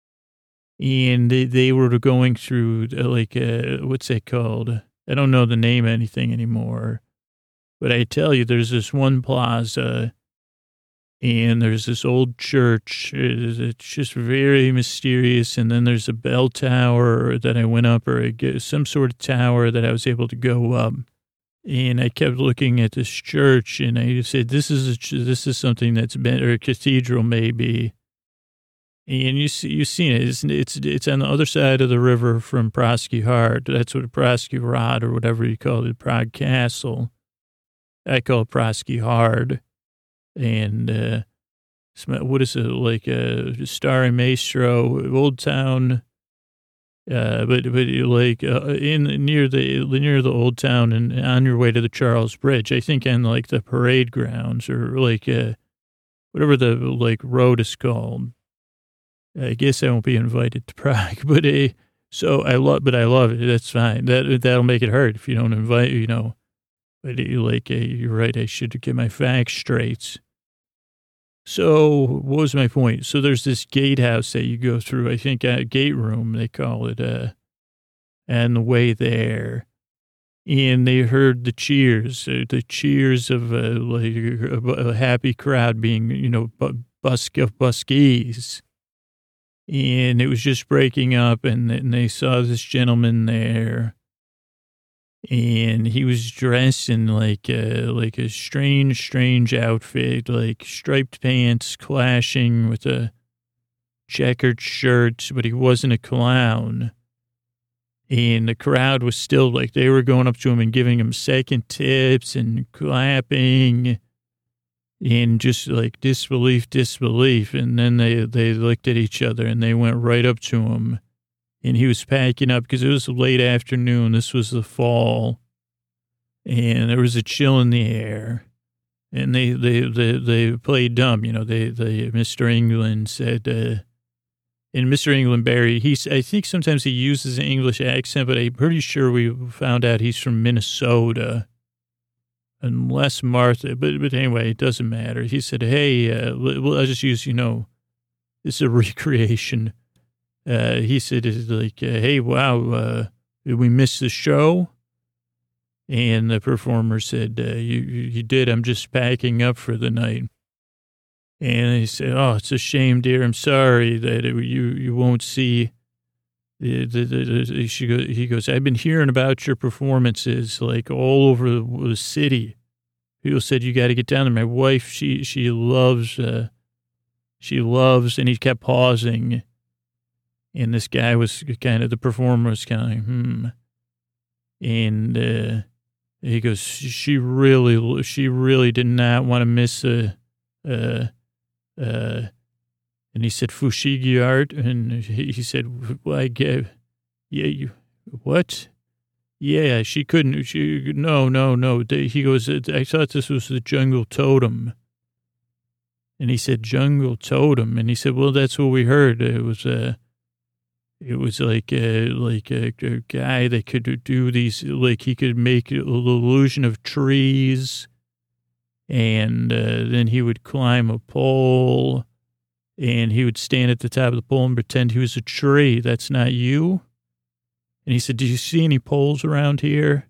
And they, they were going through like, uh, what's that called? I don't know the name of anything anymore. But I tell you, there's this one plaza. And there's this old church. It's just very mysterious. And then there's a bell tower that I went up, or some sort of tower that I was able to go up. And I kept looking at this church, and I said, "This is a, this is something that's been, or a cathedral maybe." And you see, you've seen it. It's it's it's on the other side of the river from Pražský hrad. That's what Pražský hrad, or whatever you call it, Prague Castle. I call it Pražský hrad. And, uh, what is it, like a Starry Maestro, Old Town, uh, but, but like, uh, in, near the, near the Old Town and on your way to the Charles Bridge, I think on like the parade grounds or like, uh, whatever the, like, road is called. I guess I won't be invited to Prague, but, uh, so I love, but I love it. That's fine. That, that'll make it hard if you don't invite, you know. But like, uh, you're right, I should get my facts straight. So what was my point? So there's this gatehouse that you go through, I think a uh, gate room, they call it, uh, and the way there. And they heard the cheers, uh, the cheers of uh, like a, a happy crowd being, you know, busk of buskies. And it was just breaking up, and, and they saw this gentleman there. And he was dressed in like a, like a strange, strange outfit, like striped pants clashing with a checkered shirt, but he wasn't a clown. And the crowd was still like, they were going up to him and giving him second tips and clapping. And just like disbelief, disbelief. And then they, they looked at each other and they went right up to him. And he was packing up because it was late afternoon. This was the fall. And there was a chill in the air. And they, they, they, they played dumb. You know, they, they, Mister England said, uh, and Mister England Barry, he's, I think sometimes he uses an English accent, but I'm pretty sure we found out he's from Minnesota. Unless Martha, but, but anyway, it doesn't matter. He said, hey, uh, well, I'll just use, you know, this is a recreation. Uh, he said, it's like, uh, hey, wow, uh, did we miss the show? And the performer said, uh, you, you did. I'm just packing up for the night. And he said, oh, it's a shame, dear. I'm sorry that it, you, you won't see. The, the, the, the, she go, he goes, I've been hearing about your performances like all over the, the city. People said, you got to get down there. My wife, she, she loves, uh, she loves, and he kept pausing. And this guy was kind of, the performer was kind of like, hmm. And uh, he goes, she really, she really did not want to miss a, uh, uh, and he said, Fushigi art. And he, he said, well, I gave, yeah, you, what? Yeah, she couldn't, she, no, no, no. He goes, I thought this was the jungle totem. And he said, jungle totem. And he said, well, that's what we heard. It was, uh, It was like a, like a, a guy that could do these, like he could make an illusion of trees, and uh, then he would climb a pole, and he would stand at the top of the pole and pretend he was a tree. That's not you? And he said, do you see any poles around here?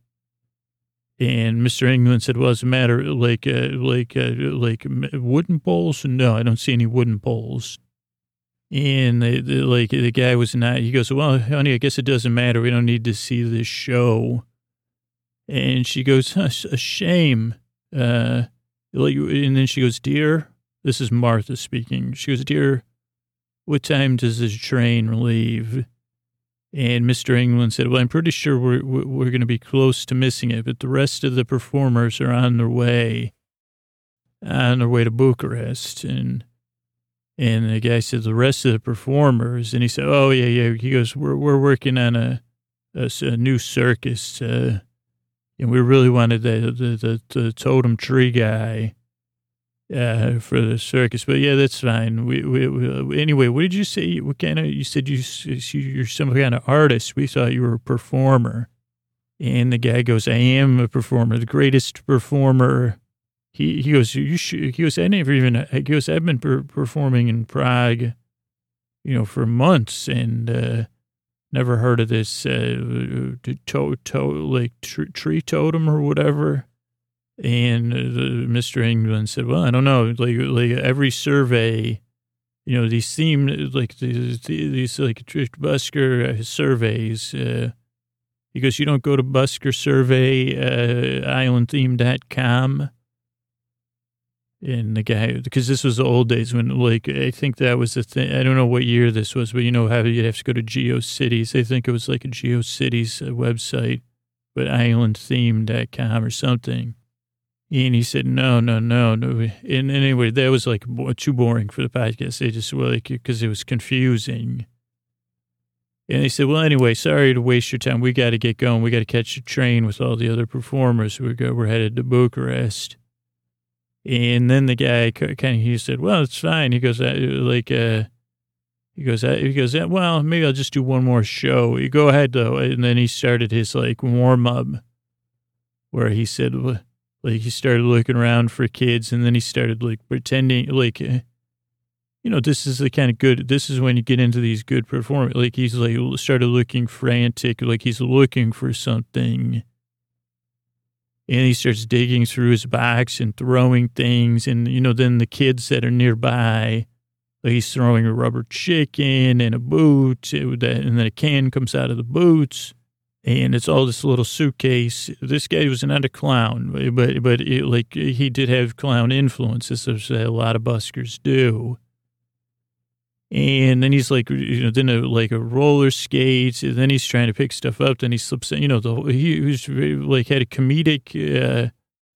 And Mister England said, well, as a matter, like, uh, like, uh, like wooden poles? No, I don't see any wooden poles. And the, the, like the guy was not, he goes, well, honey, I guess it doesn't matter. We don't need to see this show. And she goes, a shame. Uh, like, and then she goes, dear, this is Martha speaking. She goes, dear, what time does this train leave? And Mister England said, well, I'm pretty sure we're, we're going to be close to missing it, but the rest of the performers are on their way, on their way to Bucharest. And And the guy said, the rest of the performers, and he said, oh, yeah, yeah. He goes, we're we're working on a, a, a new circus, uh, and we really wanted the, the, the, the totem tree guy uh, for the circus. But, yeah, that's fine. We, we, we Anyway, what did you say? What kind of, you said you, you're some kind of artist. We thought you were a performer. And the guy goes, I am a performer, the greatest performer. He he goes, you should, he goes, I never even, he goes, I've been per- performing in Prague, you know, for months, and uh, never heard of this, uh, to, to, like tr- tree totem or whatever. And uh, the, Mister England said, well, I don't know, like, like every survey, you know, these theme, like these, these like busker surveys, uh, he goes, you don't go to busker survey, uh, island theme dot com. And the guy, because this was the old days when, like, I think that was the thing. I don't know what year this was, but you know how you'd have to go to GeoCities. I think it was like a GeoCities uh, website, but island theme dot com or something. And he said, no, no, no, no. And anyway, that was like too boring for the podcast. They just were like, because it was confusing. And they said, well, anyway, sorry to waste your time. We got to get going. We got to catch a train with all the other performers. We're, go, we're headed to Bucharest. And then the guy kind of, he said, well, it's fine. He goes, like, uh, he goes, he goes, well, maybe I'll just do one more show. You go ahead, though. And then he started his, like, warm-up where he said, like, he started looking around for kids, and then he started, like, pretending, like, uh, you know, this is the kind of good, this is when you get into these good performers. Like, he's, like, started looking frantic, like he's looking for something. And he starts digging through his box and throwing things. And, you know, then the kids that are nearby, like he's throwing a rubber chicken and a boot. And then a can comes out of the boots. And it's all this little suitcase. This guy was not a clown, but, but it, like, he did have clown influences, as a lot of buskers do. And then he's like, you know, then a, like a roller skates. And then he's trying to pick stuff up. Then he slips in, you know, the he was like had a comedic, uh,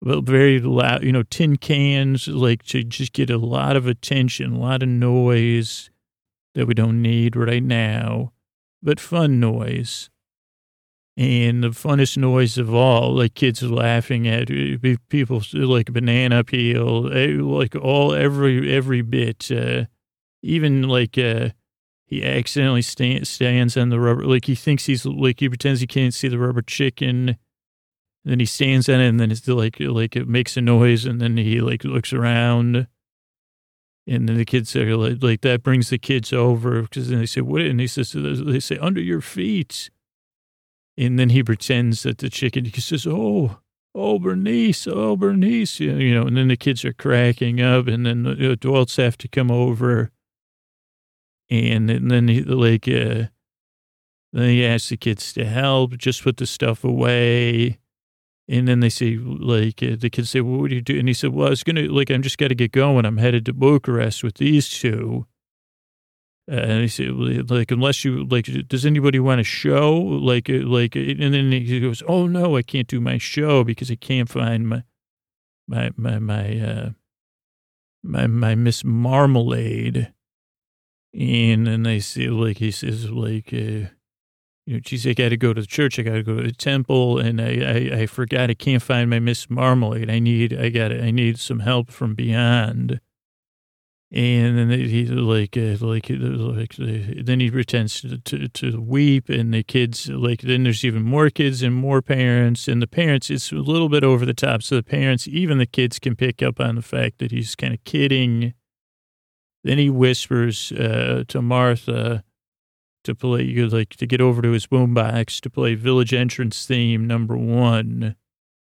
well, very loud, you know, tin cans, like to just get a lot of attention, a lot of noise that we don't need right now, but fun noise. And the funnest noise of all, like kids laughing at people, like banana peel, like all, every, every bit, uh, even like, uh, he accidentally stand, stands on the rubber, like he thinks he's, like he pretends he can't see the rubber chicken. And then he stands on it and then it's like, like it makes a noise and then he like looks around. And then the kids are like, like that brings the kids over because then they say, what? And he says, they say, under your feet. And then he pretends that the chicken, he says, oh, oh, Bernice, oh, Bernice, you know, and then the kids are cracking up and then the adults have to come over. And, and then he, like, uh, then he asks the kids to help, just put the stuff away. And then they say, like, uh, the kids say, well, what do you do? And he said, well, I was going to, like, I'm just got to get going. I'm headed to Bucharest with these two. Uh, and he said, like, unless you, like, does anybody want a show? Like, like, and then he goes, oh, no, I can't do my show because I can't find my, my, my, my, uh, my, my Miss Marmalade. And then they say, like, he says, like, uh, you know, geez, I got to go to the church. I got to go to the temple. And I, I, I forgot I can't find my Miss Marmalade. I need, I got I need some help from beyond. And then he like, uh, like, like, uh, then he pretends to, to, to weep and the kids, like, then there's even more kids and more parents and the parents, it's a little bit over the top. So the parents, even the kids can pick up on the fact that he's kind of kidding. Then he whispers, uh, to Martha to play, like, to get over to his boombox to play Village Entrance theme number one.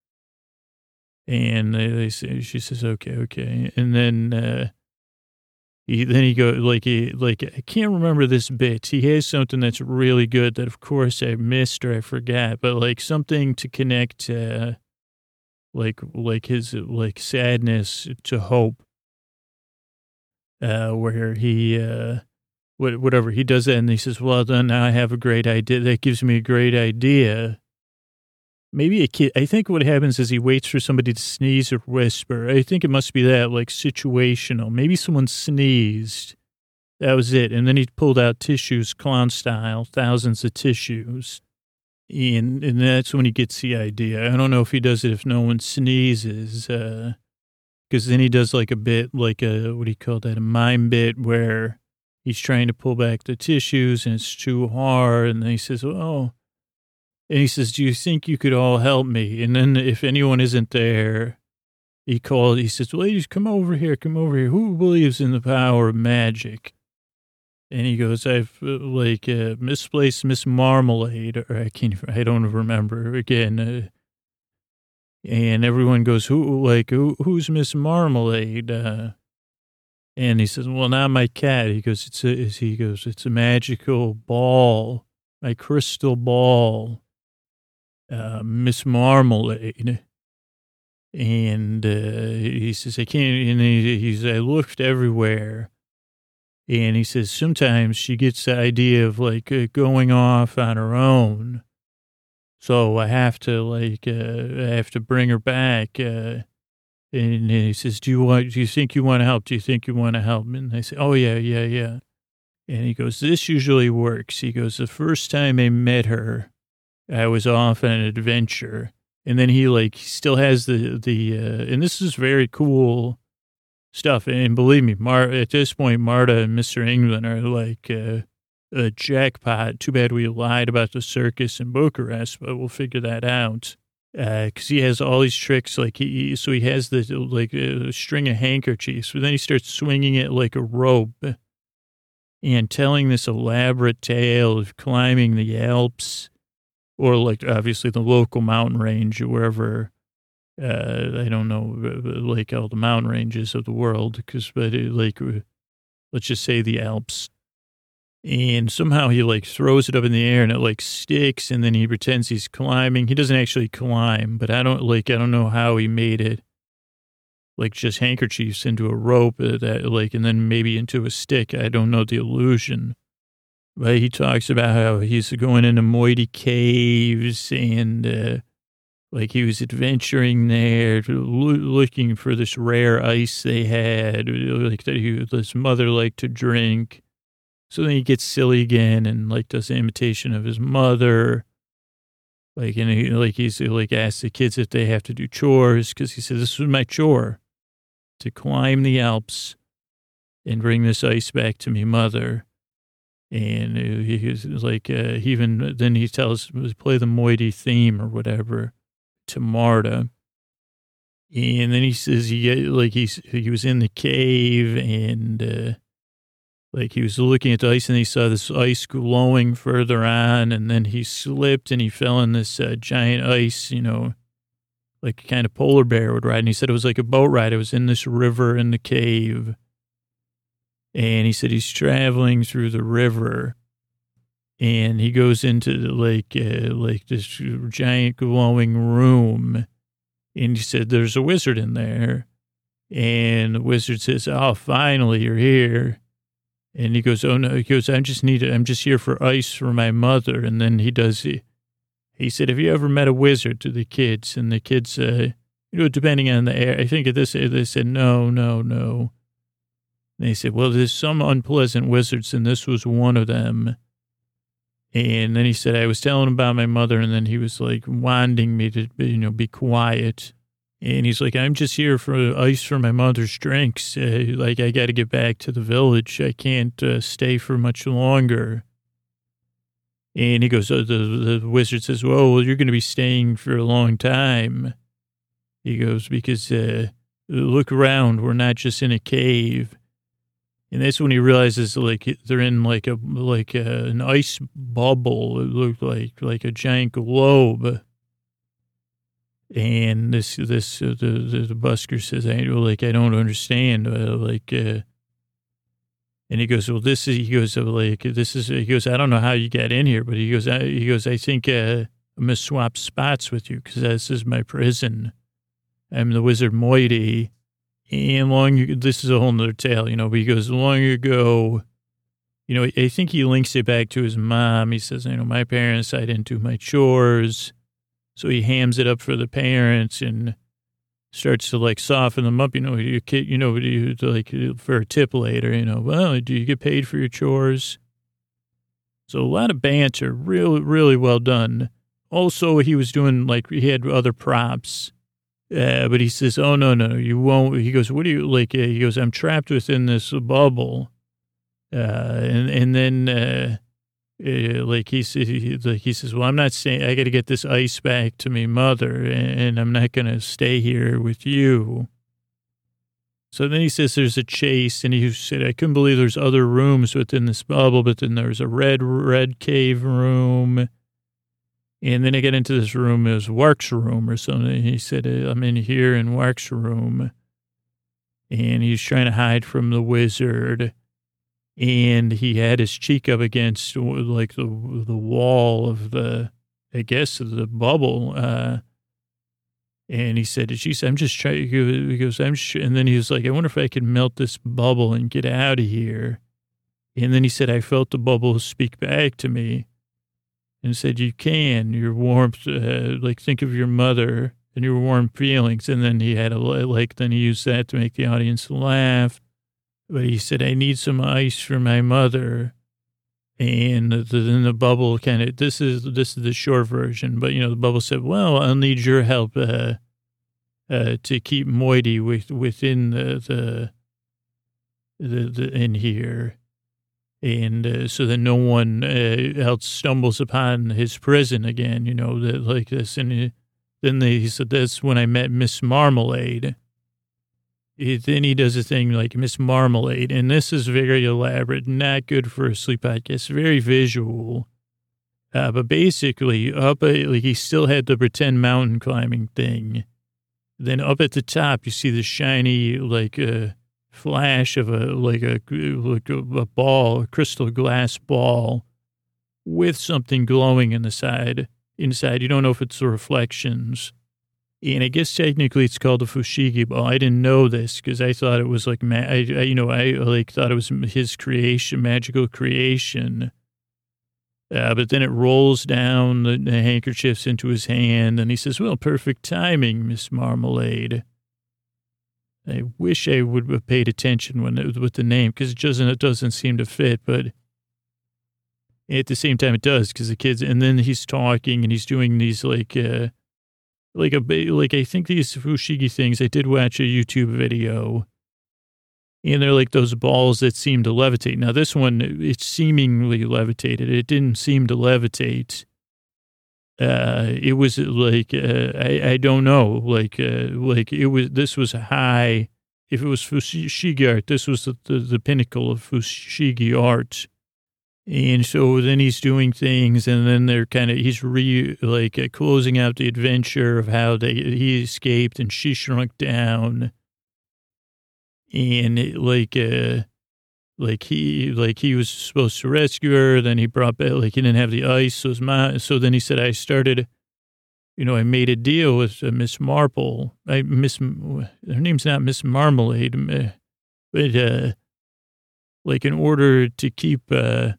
And they, they say, she says, okay, okay. And then, uh, He, then he goes, like, he, like, I can't remember this bit. He has something that's really good that, of course, I missed or I forgot, but, like, something to connect, uh, like, like his, like, sadness to hope, uh, where he, uh, whatever, he does that and he says, well, then now I have a great idea. That gives me a great idea. Maybe a kid, I think what happens is he waits for somebody to sneeze or whisper. I think it must be that, like, situational. Maybe someone sneezed. That was it. And then he pulled out tissues, clown style, thousands of tissues. And, and that's when he gets the idea. I don't know if he does it if no one sneezes. Uh, because then he does, like, a bit, like a, what do you call that, a mime bit where he's trying to pull back the tissues and it's too hard. And then he says, oh. And he says, do you think you could all help me? And then if anyone isn't there, he calls, he says, ladies, come over here, come over here. Who believes in the power of magic? And he goes, I've uh, like uh, misplaced Miss Marmalade, or I can't, I don't remember again. Uh, and everyone goes, who, like, who, who's Miss Marmalade? Uh, and he says, well, not my cat. He goes, it's a, he goes, it's a magical ball, my crystal ball. Uh, Miss Marmalade. And, uh, he says, I can't, and he, he's, I looked everywhere. And he says, sometimes she gets the idea of, like, uh, going off on her own. So I have to, like, uh, I have to bring her back. Uh, and he says, do you want, do you think you want to help? Do you think you want to help? And I say, oh, yeah, yeah, yeah. And he goes, this usually works. He goes, the first time I met her, I was off on an adventure. And then he, like, still has the, the, uh, and this is very cool stuff. And believe me, Mar- at this point, Marta and Mister England are like uh, a jackpot. Too bad we lied about the circus in Bucharest, but we'll figure that out. Uh, cause he has all these tricks. Like he, so he has the, like a string of handkerchiefs, but then he starts swinging it like a rope and telling this elaborate tale of climbing the Alps. Or, like, obviously the local mountain range or wherever, uh, I don't know, like all the mountain ranges of the world, because, but it, like, let's just say the Alps. And somehow he, like, throws it up in the air and it, like, sticks, and then he pretends he's climbing. He doesn't actually climb, but I don't, like, I don't know how he made it, like, just handkerchiefs into a rope, uh, that, like, and then maybe into a stick. I don't know the illusion. But he talks about how he's going into Moiety caves and uh, like he was adventuring there, lo- looking for this rare ice they had, like that he, his mother liked to drink. So then he gets silly again and like does an imitation of his mother. Like, and he, like he's like asks the kids if they have to do chores, because he said, this was my chore, to climb the Alps and bring this ice back to me mother. And he was like, uh, he even, then he tells, play the Moity theme or whatever to Marta. And then he says, he, like he's, he was in the cave and, uh, like he was looking at the ice and he saw this ice glowing further on, and then he slipped and he fell in this uh, giant ice, you know, like a kind of polar bear would ride. And he said it was like a boat ride. It was in this river in the cave. And he said he's traveling through the river and he goes into the, like, uh, like this giant glowing room. And he said, there's a wizard in there. And the wizard says, oh, finally you're here. And he goes, oh, no, he goes, I just need it. I'm just here for ice for my mother. And then he does, he, he said, have you ever met a wizard, to the kids? And the kids, uh, you know, depending on the air, I think at this, they said, no, no, no. And they said, well, there's some unpleasant wizards, and this was one of them. And then he said, I was telling him about my mother, and then he was like wanting me to, you know, be quiet. And he's like, I'm just here for ice for my mother's drinks. Uh, like, I got to get back to the village. I can't uh, stay for much longer. And he goes, oh, the, the wizard says, well, well, you're going to be staying for a long time. He goes, because uh, look around. We're not just in a cave. And that's when he realizes, like, they're in, like, a like a, an ice bubble. It looked like, like a giant globe. And this, this, uh, the, the, the busker says, I, like, I don't understand. Uh, like, uh, and he goes, well, this is, he goes, uh, like, this is, he goes, I don't know how you got in here, but he goes, I, he goes, I think uh, I'm going to swap spots with you because this is my prison. I'm the wizard Moity. And long, this is a whole nother tale, you know, but he goes, long ago, you know, I think he links it back to his mom. He says, you know, my parents, I didn't do my chores. So he hams it up for the parents and starts to like soften them up. You know, you kid, you know, you like for a tip later, you know, well, do you get paid for your chores? So a lot of banter, really, really well done. Also, he was doing like, he had other props, uh, but he says, oh, no, no, you won't. He goes, what do you like? Uh, he goes, I'm trapped within this bubble. Uh, and, and then, uh, Uh, like he, he, like he says, well, I'm not saying I got to get this ice back to me mother, and, and I'm not going to stay here with you. So then he says there's a chase, and he said, I couldn't believe there's other rooms within this bubble, but then there's a red, red cave room. And then I get into this room, it was Wark's room or something. He said, I'm in here in Wark's room. And he's trying to hide from the wizard. And he had his cheek up against like the the wall of the, I guess, of the bubble. Uh, and he said, "Geez, I'm just trying." He goes, "I'm," sh-. And then he was like, "I wonder if I could melt this bubble and get out of here." And then he said, "I felt the bubble speak back to me, and said, you can. Your warmth, uh, like think of your mother and your warm feelings." And then he had a like. Then he used that to make the audience laugh. But he said, I need some ice for my mother. And then the bubble kind of, this is this is the short version. But, you know, the bubble said, well, I'll need your help uh, uh, to keep Moity with, within the, the, the, the in here. And uh, so that no one uh, else stumbles upon his prison again, you know, that, like this. And he, then they, he said, that's when I met Miss Marmalade. It, then he does a thing like Miss Marmalade, and this is very elaborate, not good for a sleep podcast, very visual. Uh, but basically, up at, like he still had the pretend mountain climbing thing. Then up at the top, you see the shiny like a uh, flash of a like a like a, a ball, a crystal glass ball, with something glowing in the side. Inside, you don't know if it's the reflections. And I guess technically it's called a Fushigi ball. I didn't know this because I thought it was like, ma- I, I, you know, I like thought it was his creation, magical creation. Uh, but then it rolls down the, the handkerchiefs into his hand, and he says, well, perfect timing, Miss Marmalade. I wish I would have paid attention when it, with the name, because it doesn't, it doesn't seem to fit, but at the same time it does, because the kids, and then he's talking, and he's doing these, like, uh, like, a, like I think these fushigi things, I did watch a YouTube video, and they're like those balls that seem to levitate. Now, this one, it seemingly levitated. It didn't seem to levitate. Uh, it was like, uh, I, I don't know, like, uh, like it was, this was high. If it was fushigi art, this was the, the, the pinnacle of fushigi art. And so then he's doing things, and then they're kind of, he's re, like uh, closing out the adventure of how they, he escaped and she shrunk down. And it, like, uh, like he, like he was supposed to rescue her. Then he brought back, like he didn't have the ice. So his mom, so then he said, I started, you know, I made a deal with uh, Miss Marple. I Miss, her name's not Miss Marmalade, but, uh, like in order to keep, uh,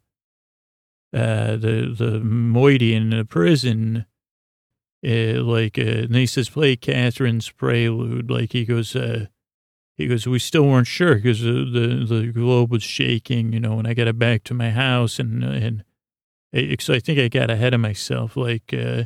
uh, the, the moiety in the prison, uh, like, uh, and he says, play Catherine's Prelude. Like he goes, uh, He goes, we still weren't sure because the, the, the globe was shaking, you know, and I got it back to my house. And, and I, so I think I got ahead of myself. Like, uh,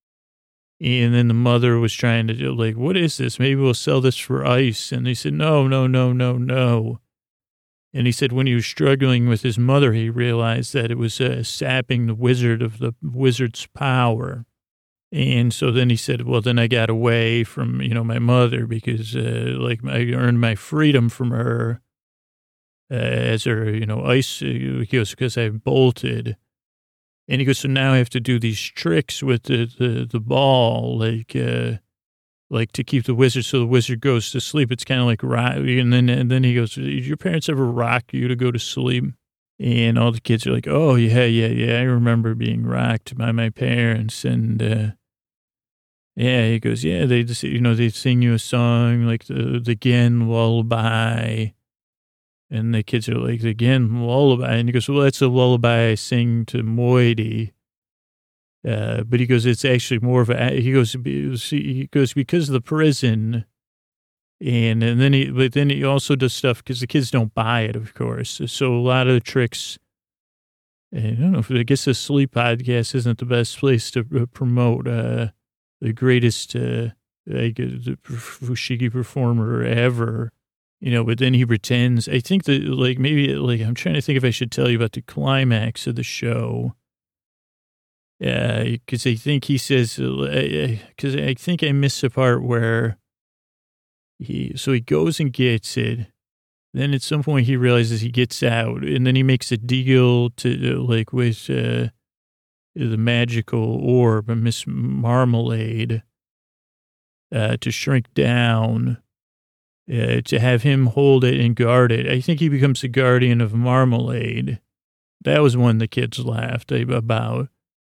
and then the mother was trying to do, like, what is this? Maybe we'll sell this for ice. And he said, no, no, no, no, no. And he said when he was struggling with his mother, he realized that it was uh, sapping the wizard of the wizard's power. And so then he said, well, then I got away from, you know, my mother because, uh, like, I earned my freedom from her uh, as her, you know, ice, he goes, because I bolted. And he goes, so now I have to do these tricks with the, the, the ball, like, uh, like to keep the wizard, so the wizard goes to sleep. It's kind of like rock. And then, and then he goes, did your parents ever rock you to go to sleep? And all the kids are like, oh, yeah, yeah, yeah. I remember being rocked by my parents. And, uh, yeah, he goes, yeah, they just, you know, they sing you a song like the, the Gen lullaby. And the kids are like, the Gen lullaby. And he goes, well, that's a lullaby I sing to moiety. Uh, but he goes, it's actually more of a, he goes, he goes, because of the prison. And, and then he, but then he also does stuff because the kids don't buy it, of course. So a lot of the tricks, I don't know if, I guess the sleep podcast isn't the best place to promote, uh, the greatest, uh, like, uh, fushigi performer ever, you know, but then he pretends, I think that, like, maybe, like, I'm trying to think if I should tell you about the climax of the show. Yeah, uh, because I think he says, because I think I missed the part where he, so he goes and gets it. Then at some point he realizes he gets out, and then he makes a deal to, uh, like, with uh, the magical orb, Miss Marmalade, uh, to shrink down, uh, to have him hold it and guard it. I think he becomes the guardian of Marmalade. That was one the kids laughed about.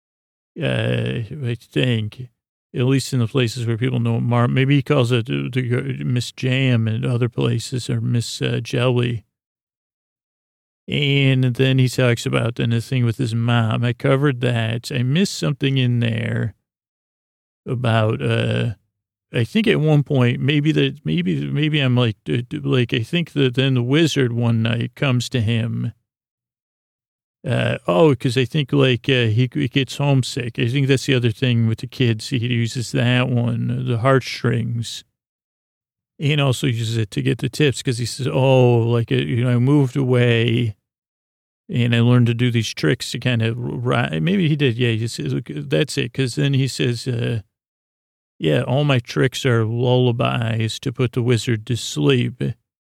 Uh, I think, at least in the places where people know Mar, maybe he calls it the, the Miss Jam and other places, or Miss uh, Jelly. And then he talks about then the thing with his mom. I covered that. I missed something in there about, uh, I think at one point, maybe that, maybe, maybe I'm like, like, I think that then the wizard one night comes to him. Uh, oh, because I think, like, uh, he, he gets homesick. I think that's the other thing with the kids. He uses that one, the heartstrings. And also uses it to get the tips because he says, oh, like, uh, you know, I moved away and I learned to do these tricks to kind of, maybe he did. Yeah, he says, that's it. Because then he says, uh, yeah, all my tricks are lullabies to put the wizard to sleep.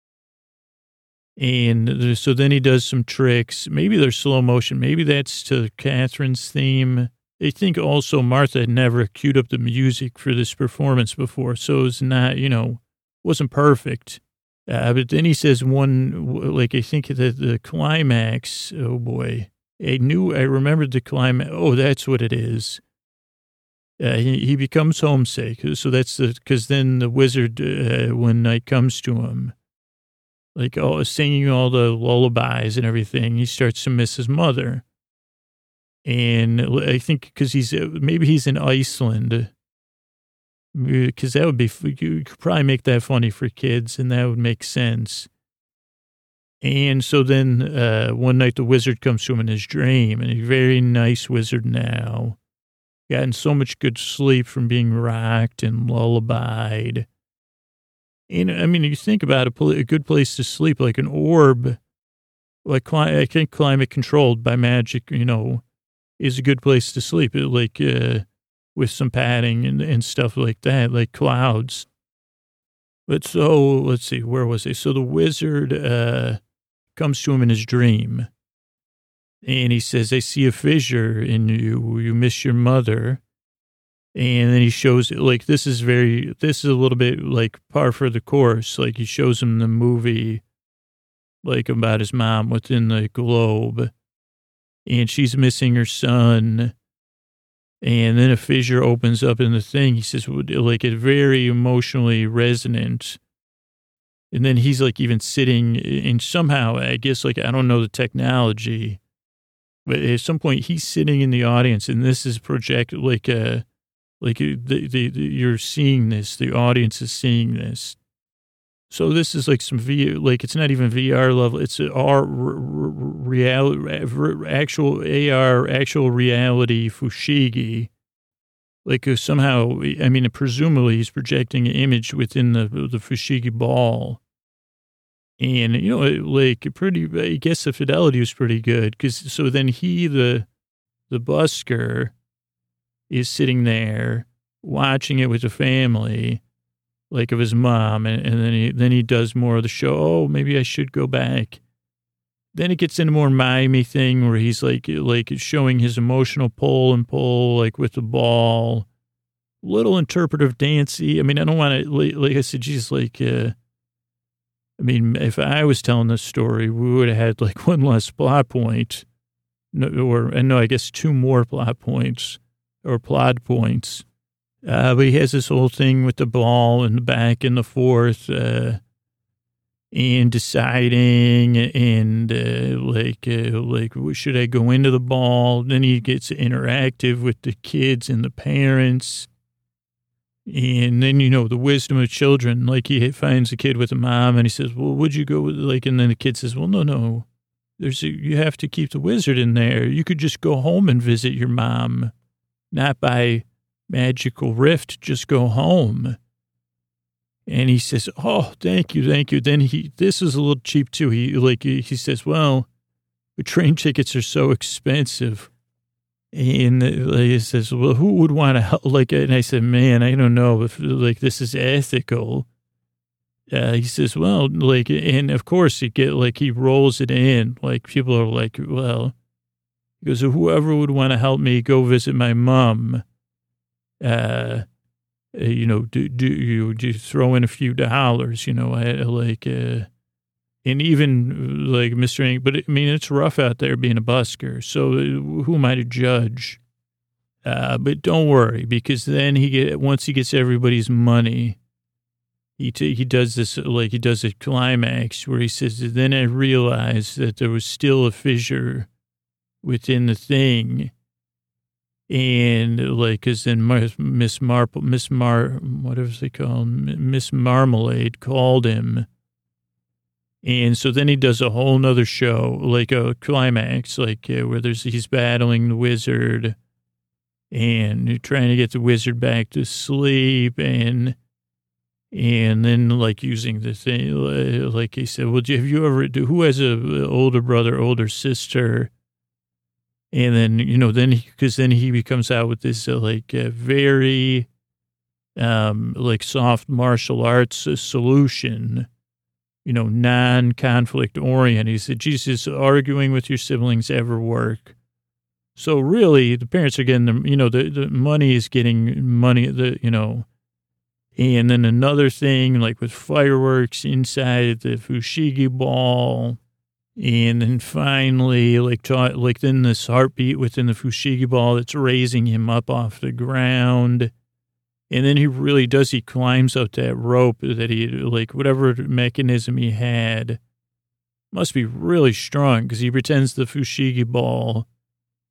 And so then he does some tricks. Maybe they're slow motion. Maybe that's to Catherine's theme. I think also Martha had never queued up the music for this performance before. So it's not, you know, wasn't perfect. Uh, but then he says one, like, I think that the climax, oh boy, I knew, I remembered the climax. Oh, that's what it is. Uh, he, he becomes homesick. So that's the, because then the wizard, uh, when night comes to him, like, oh, singing all the lullabies and everything, he starts to miss his mother. And I think because he's, maybe he's in Iceland, because that would be, you could probably make that funny for kids and that would make sense. And so then uh, one night the wizard comes to him in his dream, and a very nice wizard now, gotten so much good sleep from being rocked and lullabied. And I mean, you think about a, a good place to sleep, like an orb, like I think climate controlled by magic, you know, is a good place to sleep, like uh, with some padding and, and stuff like that, like clouds. But so, let's see, where was he? So the wizard uh, comes to him in his dream, and he says, I see a fissure in you, you miss your mother. And then he shows it, like, this is very, this is a little bit like par for the course. Like, he shows him the movie, like, about his mom within the globe, and she's missing her son. And then a fissure opens up in the thing. He says, like, it's very emotionally resonant. And then he's, like, even sitting, and somehow, I guess, like, I don't know the technology, but at some point he's sitting in the audience, and this is projected, like, a, like, the, the, the, you're seeing this, the audience is seeing this. So this is like some V, like, it's not even V R level. It's R reality, actual A R, actual reality fushigi. Like uh, somehow, I mean, presumably he's projecting an image within the the fushigi ball. And, you know, like pretty, I guess the fidelity was pretty good. Cause so then he, the, the busker is sitting there watching it with the family, like of his mom, and, and then he then he does more of the show. Oh, maybe I should go back. Then it gets into more mimey thing where he's like like showing his emotional pull and pull, like with the ball. Little interpretive dancey. I mean, I don't want to, like, like I said, geez, like, uh, I mean, if I was telling this story, we would have had like one less plot point, no, or and no, I guess two more plot points or plot points. Uh, but he has this whole thing with the ball and the back and the forth, uh, and deciding and, uh, like, uh, like, should I go into the ball? Then he gets interactive with the kids and the parents. And then, you know, the wisdom of children, like he finds a kid with a mom and he says, well, would you go with, like, and then the kid says, well, no, no, there's a, you have to keep the wizard in there. You could just go home and visit your mom, not by magical rift, just go home. And he says, oh, thank you, thank you. Then he, this is a little cheap too. He like, he says, well, the train tickets are so expensive. And he says, well, who would want to help? Like, and I said, man, I don't know if like this is ethical. Uh, he says, well, like, and of course he get like, he rolls it in. Like people are like, well, he goes, whoever would want to help me go visit my mom, Uh, you know, do, do you do throw in a few dollars, you know, I, like, uh, and even like Mister Ing, but I mean, it's rough out there being a busker. So who am I to judge? Uh, but don't worry, because then he get, once he gets everybody's money, he, t- he does this, like he does a climax where he says, then I realized that there was still a fissure within the thing. And like, cause then Miss Marple, Miss Mar, whatever they call him, Miss Marmalade called him. And so then he does a whole nother show, like a climax, like uh, where there's, he's battling the wizard and trying to get the wizard back to sleep. And, and then like using the thing, like he said, well, have you ever, do, who has a older brother, older sister? And then, you know, then because then he becomes out with this uh, like uh, very um, like soft martial arts uh, solution, you know, non-conflict oriented. He said, Jesus, arguing with your siblings ever work? So really, the parents are getting the, you know, the, the money is getting money, the, you know, and then another thing like with fireworks inside the fushigi ball. And then finally, like, like then this heartbeat within the fushigi ball that's raising him up off the ground. And then he really does, he climbs up that rope that he, like, whatever mechanism he had must be really strong because he pretends the fushigi ball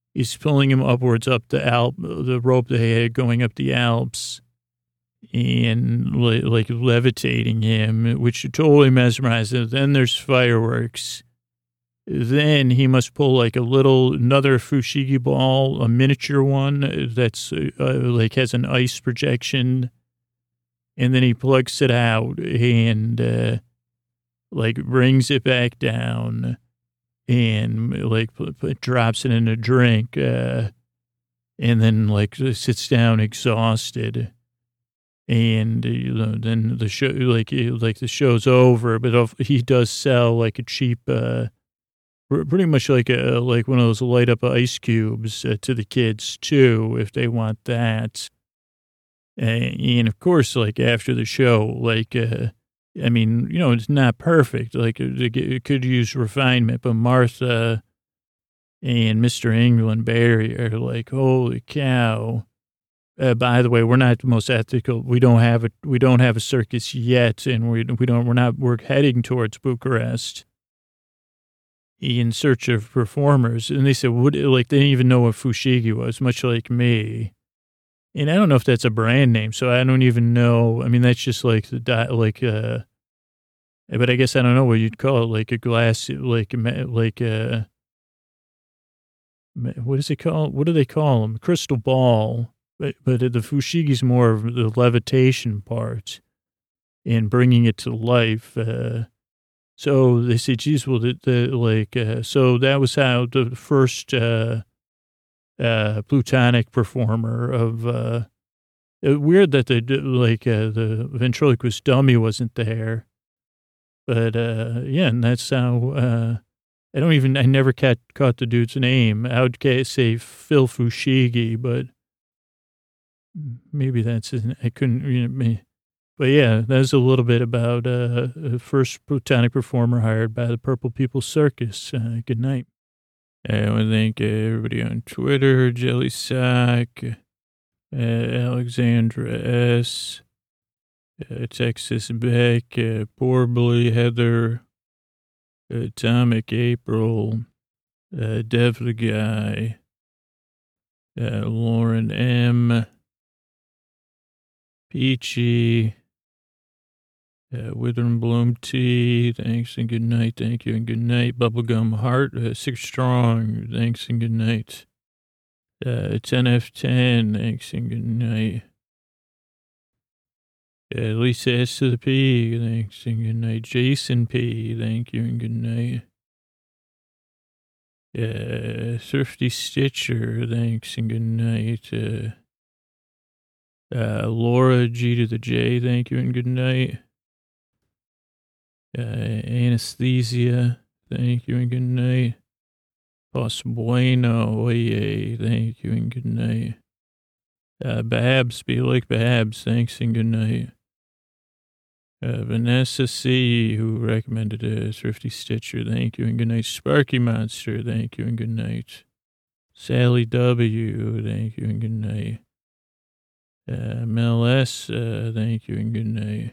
he's pulling him upwards up the Alp, the rope they had going up the Alps, and le- like levitating him, which totally mesmerized him. Then there's fireworks. Then he must pull like a little, another fushigi ball, a miniature one that's uh, like has an ice projection. And then he plucks it out and uh, like brings it back down and like p- p- drops it in a drink. Uh, and then like sits down exhausted. And you know, then the show, like, like the show's over, but he does sell like a cheap, uh, pretty much like a like one of those light up ice cubes uh, to the kids too, if they want that. And, and of course, like after the show, like uh, I mean, you know, it's not perfect. Like it, it could use refinement, but Martha and Mister England Barry are like, holy cow! Uh, by the way, we're not the most ethical. We don't have a we don't have a circus yet, and we we don't we're not we're heading towards Bucharest in search of performers. And they said, what, like, they didn't even know what fushigi was, much like me. And I don't know if that's a brand name, so I don't even know. I mean, that's just like the, like, uh, but I guess I don't know what you'd call it, like a glass, like, like, uh, what is it called? What do they call them? Crystal ball. But, but the fushigi's more of the levitation part and bringing it to life, uh, so they say, geez, well, the, the like, uh, so that was how the first uh, uh, plutonic performer of, uh, it, weird that the, like, uh, the ventriloquist dummy wasn't there. But, uh, yeah, and that's how, uh, I don't even, I never caught, caught the dude's name. I would say Phil Fushigi, but maybe that's his, I couldn't, you know, me. But yeah, that's a little bit about uh, the first plutonic performer hired by the Purple People Circus. Uh, good night. I want to thank uh, everybody on Twitter, Jelly Sock, uh, Alexandra S., uh, Texas Beck, uh, Poorly Heather, uh, Atomic April, uh, Dev the Guy, uh, Lauren M., Peachy, Uh, Wither and Bloom Tea, thanks and good night. Thank you and good night. Bubblegum Heart, uh, Six Strong, thanks and good night. Uh, ten F ten, thanks and good night. Uh, Lisa S to the P, thanks and good night. Jason P, thank you and good night. Uh, Thrifty Stitcher, thanks and good night. Uh, uh, Laura G to the J, thank you and good night. Uh, anesthesia, thank you and good night. Pos bueno, oye, thank you and good night. Uh, Babs, be like Babs, thanks and good night. Uh, Vanessa C, who recommended a Thrifty Stitcher, thank you and good night. Sparky Monster, thank you and good night. Sally W, thank you and good night. Uh, Mel S, uh, thank you and good night.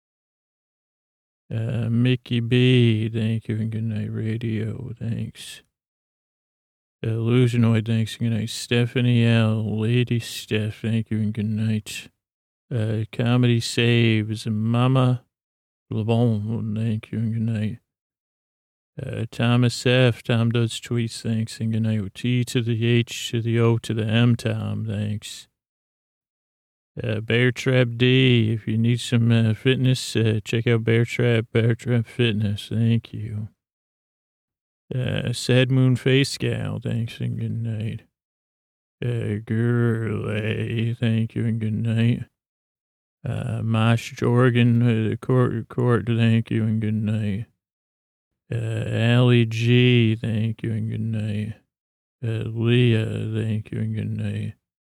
Uh, Mickey B, thank you and good night. Radio, thanks. Uh, Illusionoid, thanks and good night. Stephanie L, Lady Steph, thank you and good night. Uh, Comedy Saves, Mama LeBon, thank you and good night. Uh, Thomas F, Tom does tweets, thanks and good night. T to the H to the O to the M, Tom, thanks. Uh, Bear Trap D, if you need some uh, fitness, uh, check out Bear Trap, Bear Trap Fitness. Thank you. Uh, Sad Moon Face Gal, thanks and good night. Uh, Girl, thank you and good night. Uh, Mosh Jorgen, uh, Court, Court, thank you and good night. Uh, Allie G, thank you and good night. Uh, Leah, thank you and good night.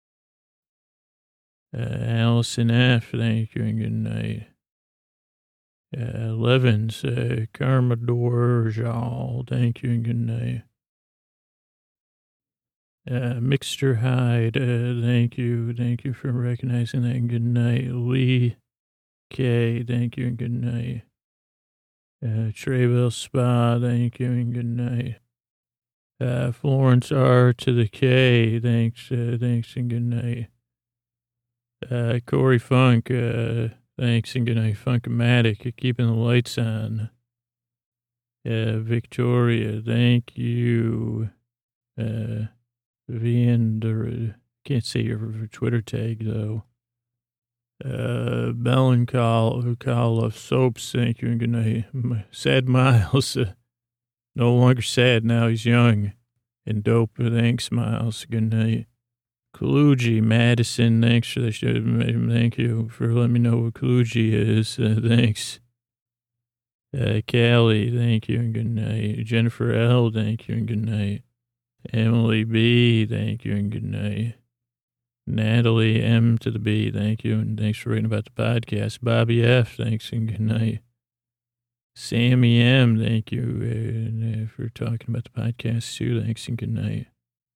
Uh, Allison F, thank you and good night. Uh, Levins, uh, Carmador Jal, thank you and good night. Uh, Mixter Hyde, uh, thank you, thank you for recognizing that and good night. Lee K, thank you and good night. Uh, Trayville Spa, thank you and good night. Uh, Florence R to the K, thanks, uh, thanks and good night. Uh, Corey Funk, uh, thanks and good night. Funkomatic, keeping the lights on. Uh, Victoria, thank you. Uh, Viander, can't say your Twitter tag though. Uh, Melancholy, Kyle of Soaps, thank you and good night. Sad Miles, uh, no longer sad, now he's young and dope. Thanks, Miles, good night. Kaluji, Madison, thanks for the show. Thank you for letting me know what Kaluji is. Uh, thanks. Uh, Callie, thank you and good night. Jennifer L, thank you and good night. Emily B, thank you and good night. Natalie M to the B, thank you and thanks for writing about the podcast. Bobby F, thanks and good night. Sammy M, thank you uh, for talking about the podcast too. Thanks and good night.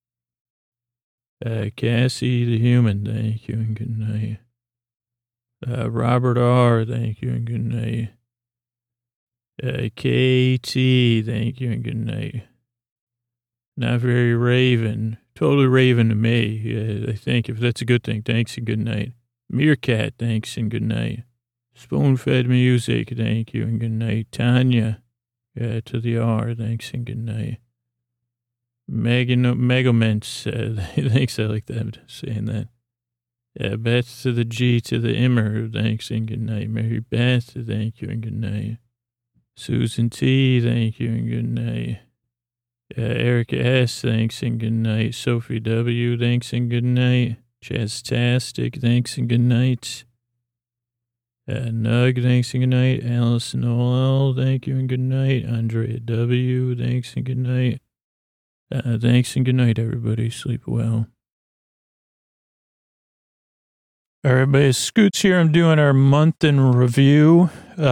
Uh, Cassie the Human, thank you and good night. Uh, Robert R, thank you and good night. Uh, K T, thank you and good night. Not very Raven, totally Raven to me. Uh, I think if that's a good thing, thanks and good night. Meerkat, thanks and good night. Spoon-fed music, thank you and good night. Tanya, uh, to the R, thanks and good night. Megan, Megaments, uh, thanks, I like that, saying that. Uh, Beth to the G to the Immer, thanks and good night. Mary Beth, thank you and good night. Susan T, thank you and good night. Uh, Erica S, thanks and good night. Sophie W, thanks and good night. Chastastic, thanks and good night. Uh, Nug, thanks and good night. Allison O L, thank you and good night. Andrea W, thanks and good night. Uh, thanks and good night, everybody. Sleep well. All right, everybody, Scoots here. I'm doing our month in review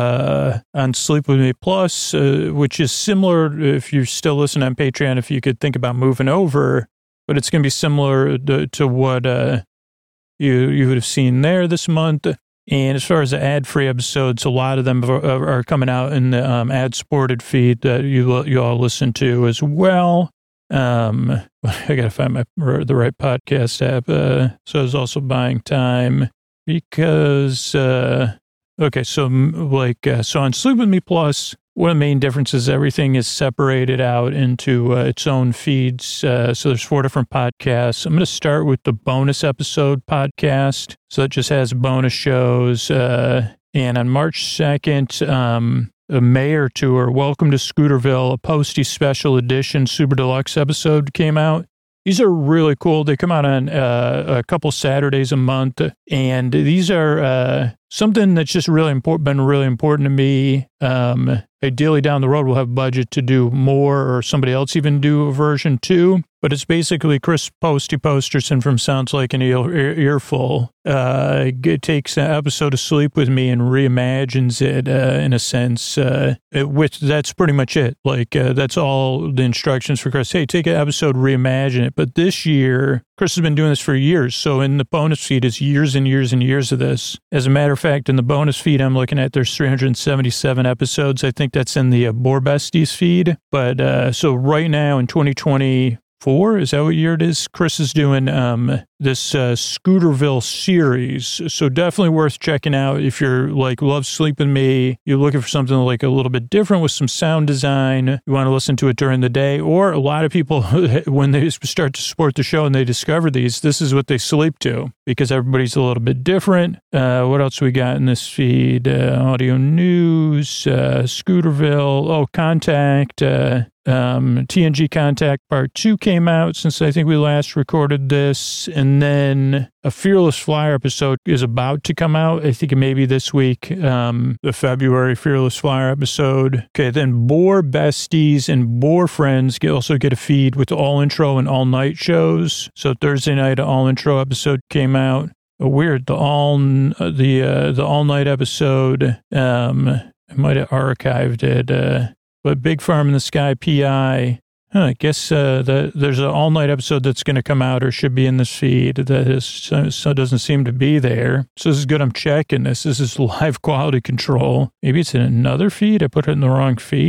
uh, on Sleep With Me Plus, uh, which is similar, if you're still listening on Patreon, if you could think about moving over, but it's going to be similar to, to what uh, you, you would have seen there this month. And as far as the ad-free episodes, a lot of them are, are coming out in the um, ad-supported feed that you, you all listen to as well. Um, I gotta find my the right podcast app. Uh, so I was also buying time because, uh, okay, so like, uh, so on Sleep With Me Plus, one of the main differences, everything is separated out into uh, its own feeds. Uh, so there's four different podcasts. I'm going to start with the bonus episode podcast. So it just has bonus shows. Uh, and on March second, um, a Mayor Tour, Welcome to Scooterville, a Posty Special Edition Super Deluxe episode came out. These are really cool. They come out on uh, a couple Saturdays a month, and these are uh, something that's just really important, been really important to me. Um, ideally, down the road, we'll have budget to do more, or somebody else even do a version two. But it's basically Chris Posty Posterson from Sounds Like an Ear, Earful. Uh, it takes an episode of Sleep With Me and reimagines it uh, in a sense. Uh, it, which that's pretty much it. Like uh, that's all the instructions for Chris. Hey, take an episode, reimagine it. But this year, Chris has been doing this for years. So in the bonus feed is years and years and years of this. As a matter of fact, in the bonus feed I'm looking at, there's three hundred seventy-seven episodes. I think that's in the uh, Boar Besties feed. But uh, so right now in twenty twenty-four, is that what year it is? Chris is doing um, this uh, Scooterville series. So definitely worth checking out if you're like, love Sleep With Me. You're looking for something like a little bit different with some sound design. You want to listen to it during the day. Or a lot of people, when they start to support the show and they discover these, this is what they sleep to because everybody's a little bit different. Uh, what else we got in this feed? Uh, audio news, uh, Scooterville, oh, Contact, uh, Um, T N G Contact Part two came out since I think we last recorded this. And then a Fearless Flyer episode is about to come out. I think maybe this week, um, the February Fearless Flyer episode. Okay, then Boar Besties and Boar Friends get, also get a feed with all intro and all night shows. So Thursday night, an all intro episode came out. Oh, weird, the all the uh, the all night episode. Um, I might have archived it. Uh, But Big Farm in the Sky P I, huh, I guess uh, the, there's an all-night episode that's going to come out or should be in this feed that is, so, so doesn't seem to be there. So this is good. I'm checking this. This is live quality control. Maybe it's in another feed. I put it in the wrong feed.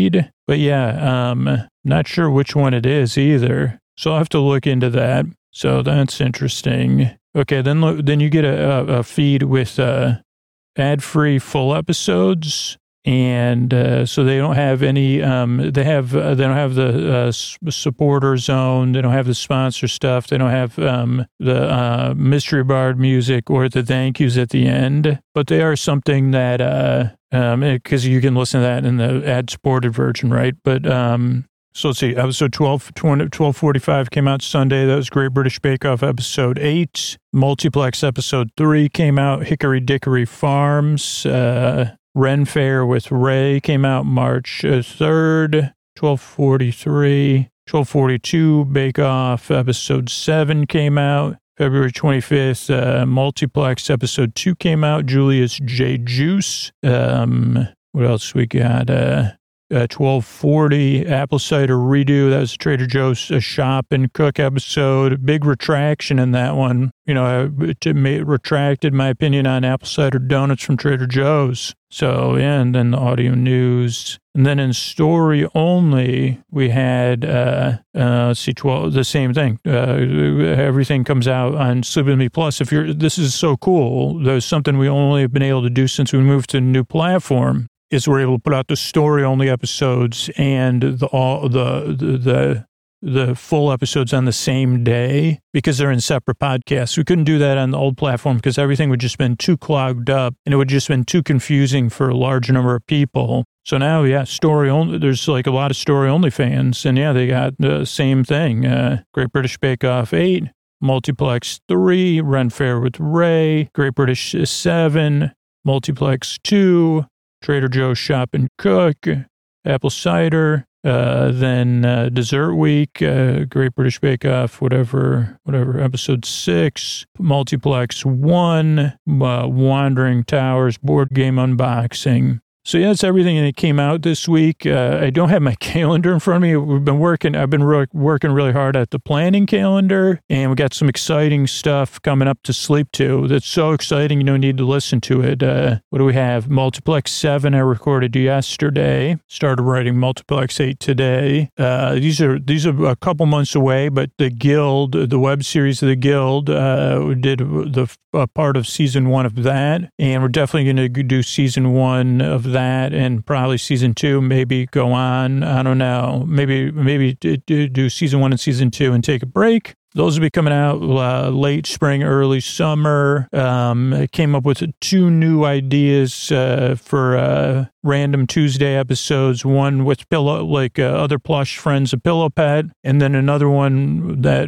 But yeah, um, not sure which one it is either. So I'll have to look into that. So that's interesting. Okay, then look, then you get a, a feed with uh, ad-free full episodes. And uh, so they don't have any. Um, they have. Uh, they don't have the uh, supporter zone. They don't have the sponsor stuff. They don't have um, the uh, mystery bard music or the thank yous at the end. But they are something that because uh, um, you can listen to that in the ad-supported version, right? But um, so let's see. Episode twelve, twelve forty-five came out Sunday. That was Great British Bake Off episode eight. Multiplex episode three came out. Hickory Dickory Farms. Uh, Ren Fair with Ray came out March third, twelve forty-three, twelve forty-two, Bake Off episode seven came out, February twenty-fifth, uh, Multiplex episode two came out, Julius J. Juice, um, what else we got, uh, uh, twelve forty, Apple Cider Redo, that was Trader Joe's uh, Shop and Cook episode, big retraction in that one, you know, I it made, retracted my opinion on apple cider donuts from Trader Joe's. So, yeah, and then the audio news. And then in story only, we had, uh, uh, let's see, twelve, the same thing. Uh, everything comes out on Sleep With Me Plus. If you're, this is so cool. There's something we only have been able to do since we moved to a new platform, is we're able to put out the story only episodes and the, all the, the, the, the full episodes on the same day because they're in separate podcasts. We couldn't do that on the old platform because everything would just been too clogged up and it would just been too confusing for a large number of people. So now, yeah, story only, there's like a lot of story only fans. And yeah, they got the same thing. Uh, Great British Bake Off eight, Multiplex three, Ren Fair with Ray, Great British seven, Multiplex two, Trader Joe's Shop and Cook, Apple Cider, Uh, then uh, Dessert Week, uh, Great British Bake Off, whatever, whatever, episode six, Multiplex one, uh, Wandering Towers, board game unboxing. So yeah, that's everything that came out this week. Uh, I don't have my calendar in front of me. We've been working, I've been re- working really hard at the planning calendar, and we got some exciting stuff coming up to sleep to. That's so exciting, you don't need to listen to it. Uh, what do we have? Multiplex seven I recorded yesterday. Started writing Multiplex eight today. Uh, these are these are a couple months away, but the Guild, the web series of the Guild, uh, we did the uh, part of season one of that, and we're definitely going to do season one of that and probably season two, maybe go on. I don't know. Maybe, maybe do, do season one and season two and take a break. Those will be coming out uh, late spring, early summer. Um, I came up with two new ideas uh, for uh, random Tuesday episodes. One with pillow, like uh, other plush friends of Pillow Pet, and then another one that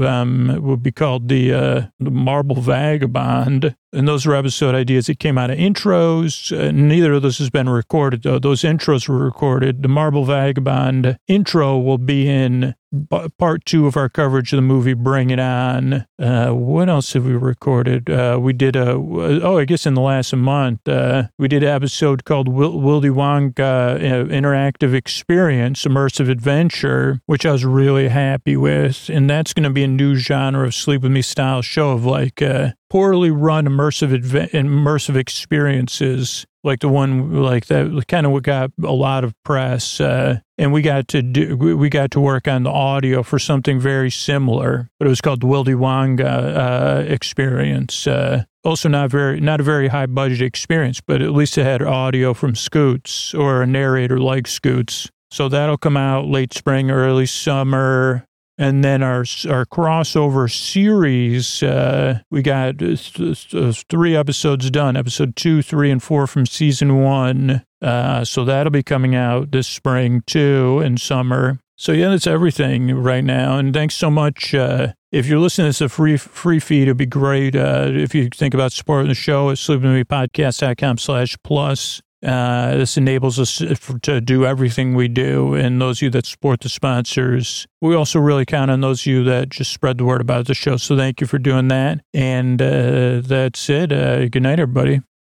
um, would be called the, uh, the Marble Vagabond. And those are episode ideas that came out of intros. Uh, neither of those has been recorded, though. Those intros were recorded. The Marble Vagabond intro will be in part two of our coverage of the movie Bring It On. Uh, what else have we recorded? Uh, we did a, oh, I guess in the last month, uh, we did an episode called Wil- Willy Wonka uh, Interactive Experience, Immersive Adventure, which I was really happy with. And that's going to be a new genre of Sleep With Me style show of like uh, poorly run immersive adve- immersive experiences. Like the one, like that kind of got a lot of press, uh, and we got to do, we got to work on the audio for something very similar, but it was called the Willy Wonka uh, experience. Uh, also not very, not a very high budget experience, but at least it had audio from Scoots or a narrator like Scoots. So that'll come out late spring, early summer. And then our our crossover series, uh, we got th- th- three episodes done, episode two, three, and four from season one. Uh, so that'll be coming out this spring too, and summer. So yeah, that's everything right now. And thanks so much. Uh, if you're listening to this, a free free feed, it'd be great. Uh, if you think about supporting the show at sleepwithmepodcast.com slash plus. Uh, this enables us to do everything we do. And those of you that support the sponsors, we also really count on those of you that just spread the word about the show. So thank you for doing that. And uh, that's it. Uh, good night, everybody.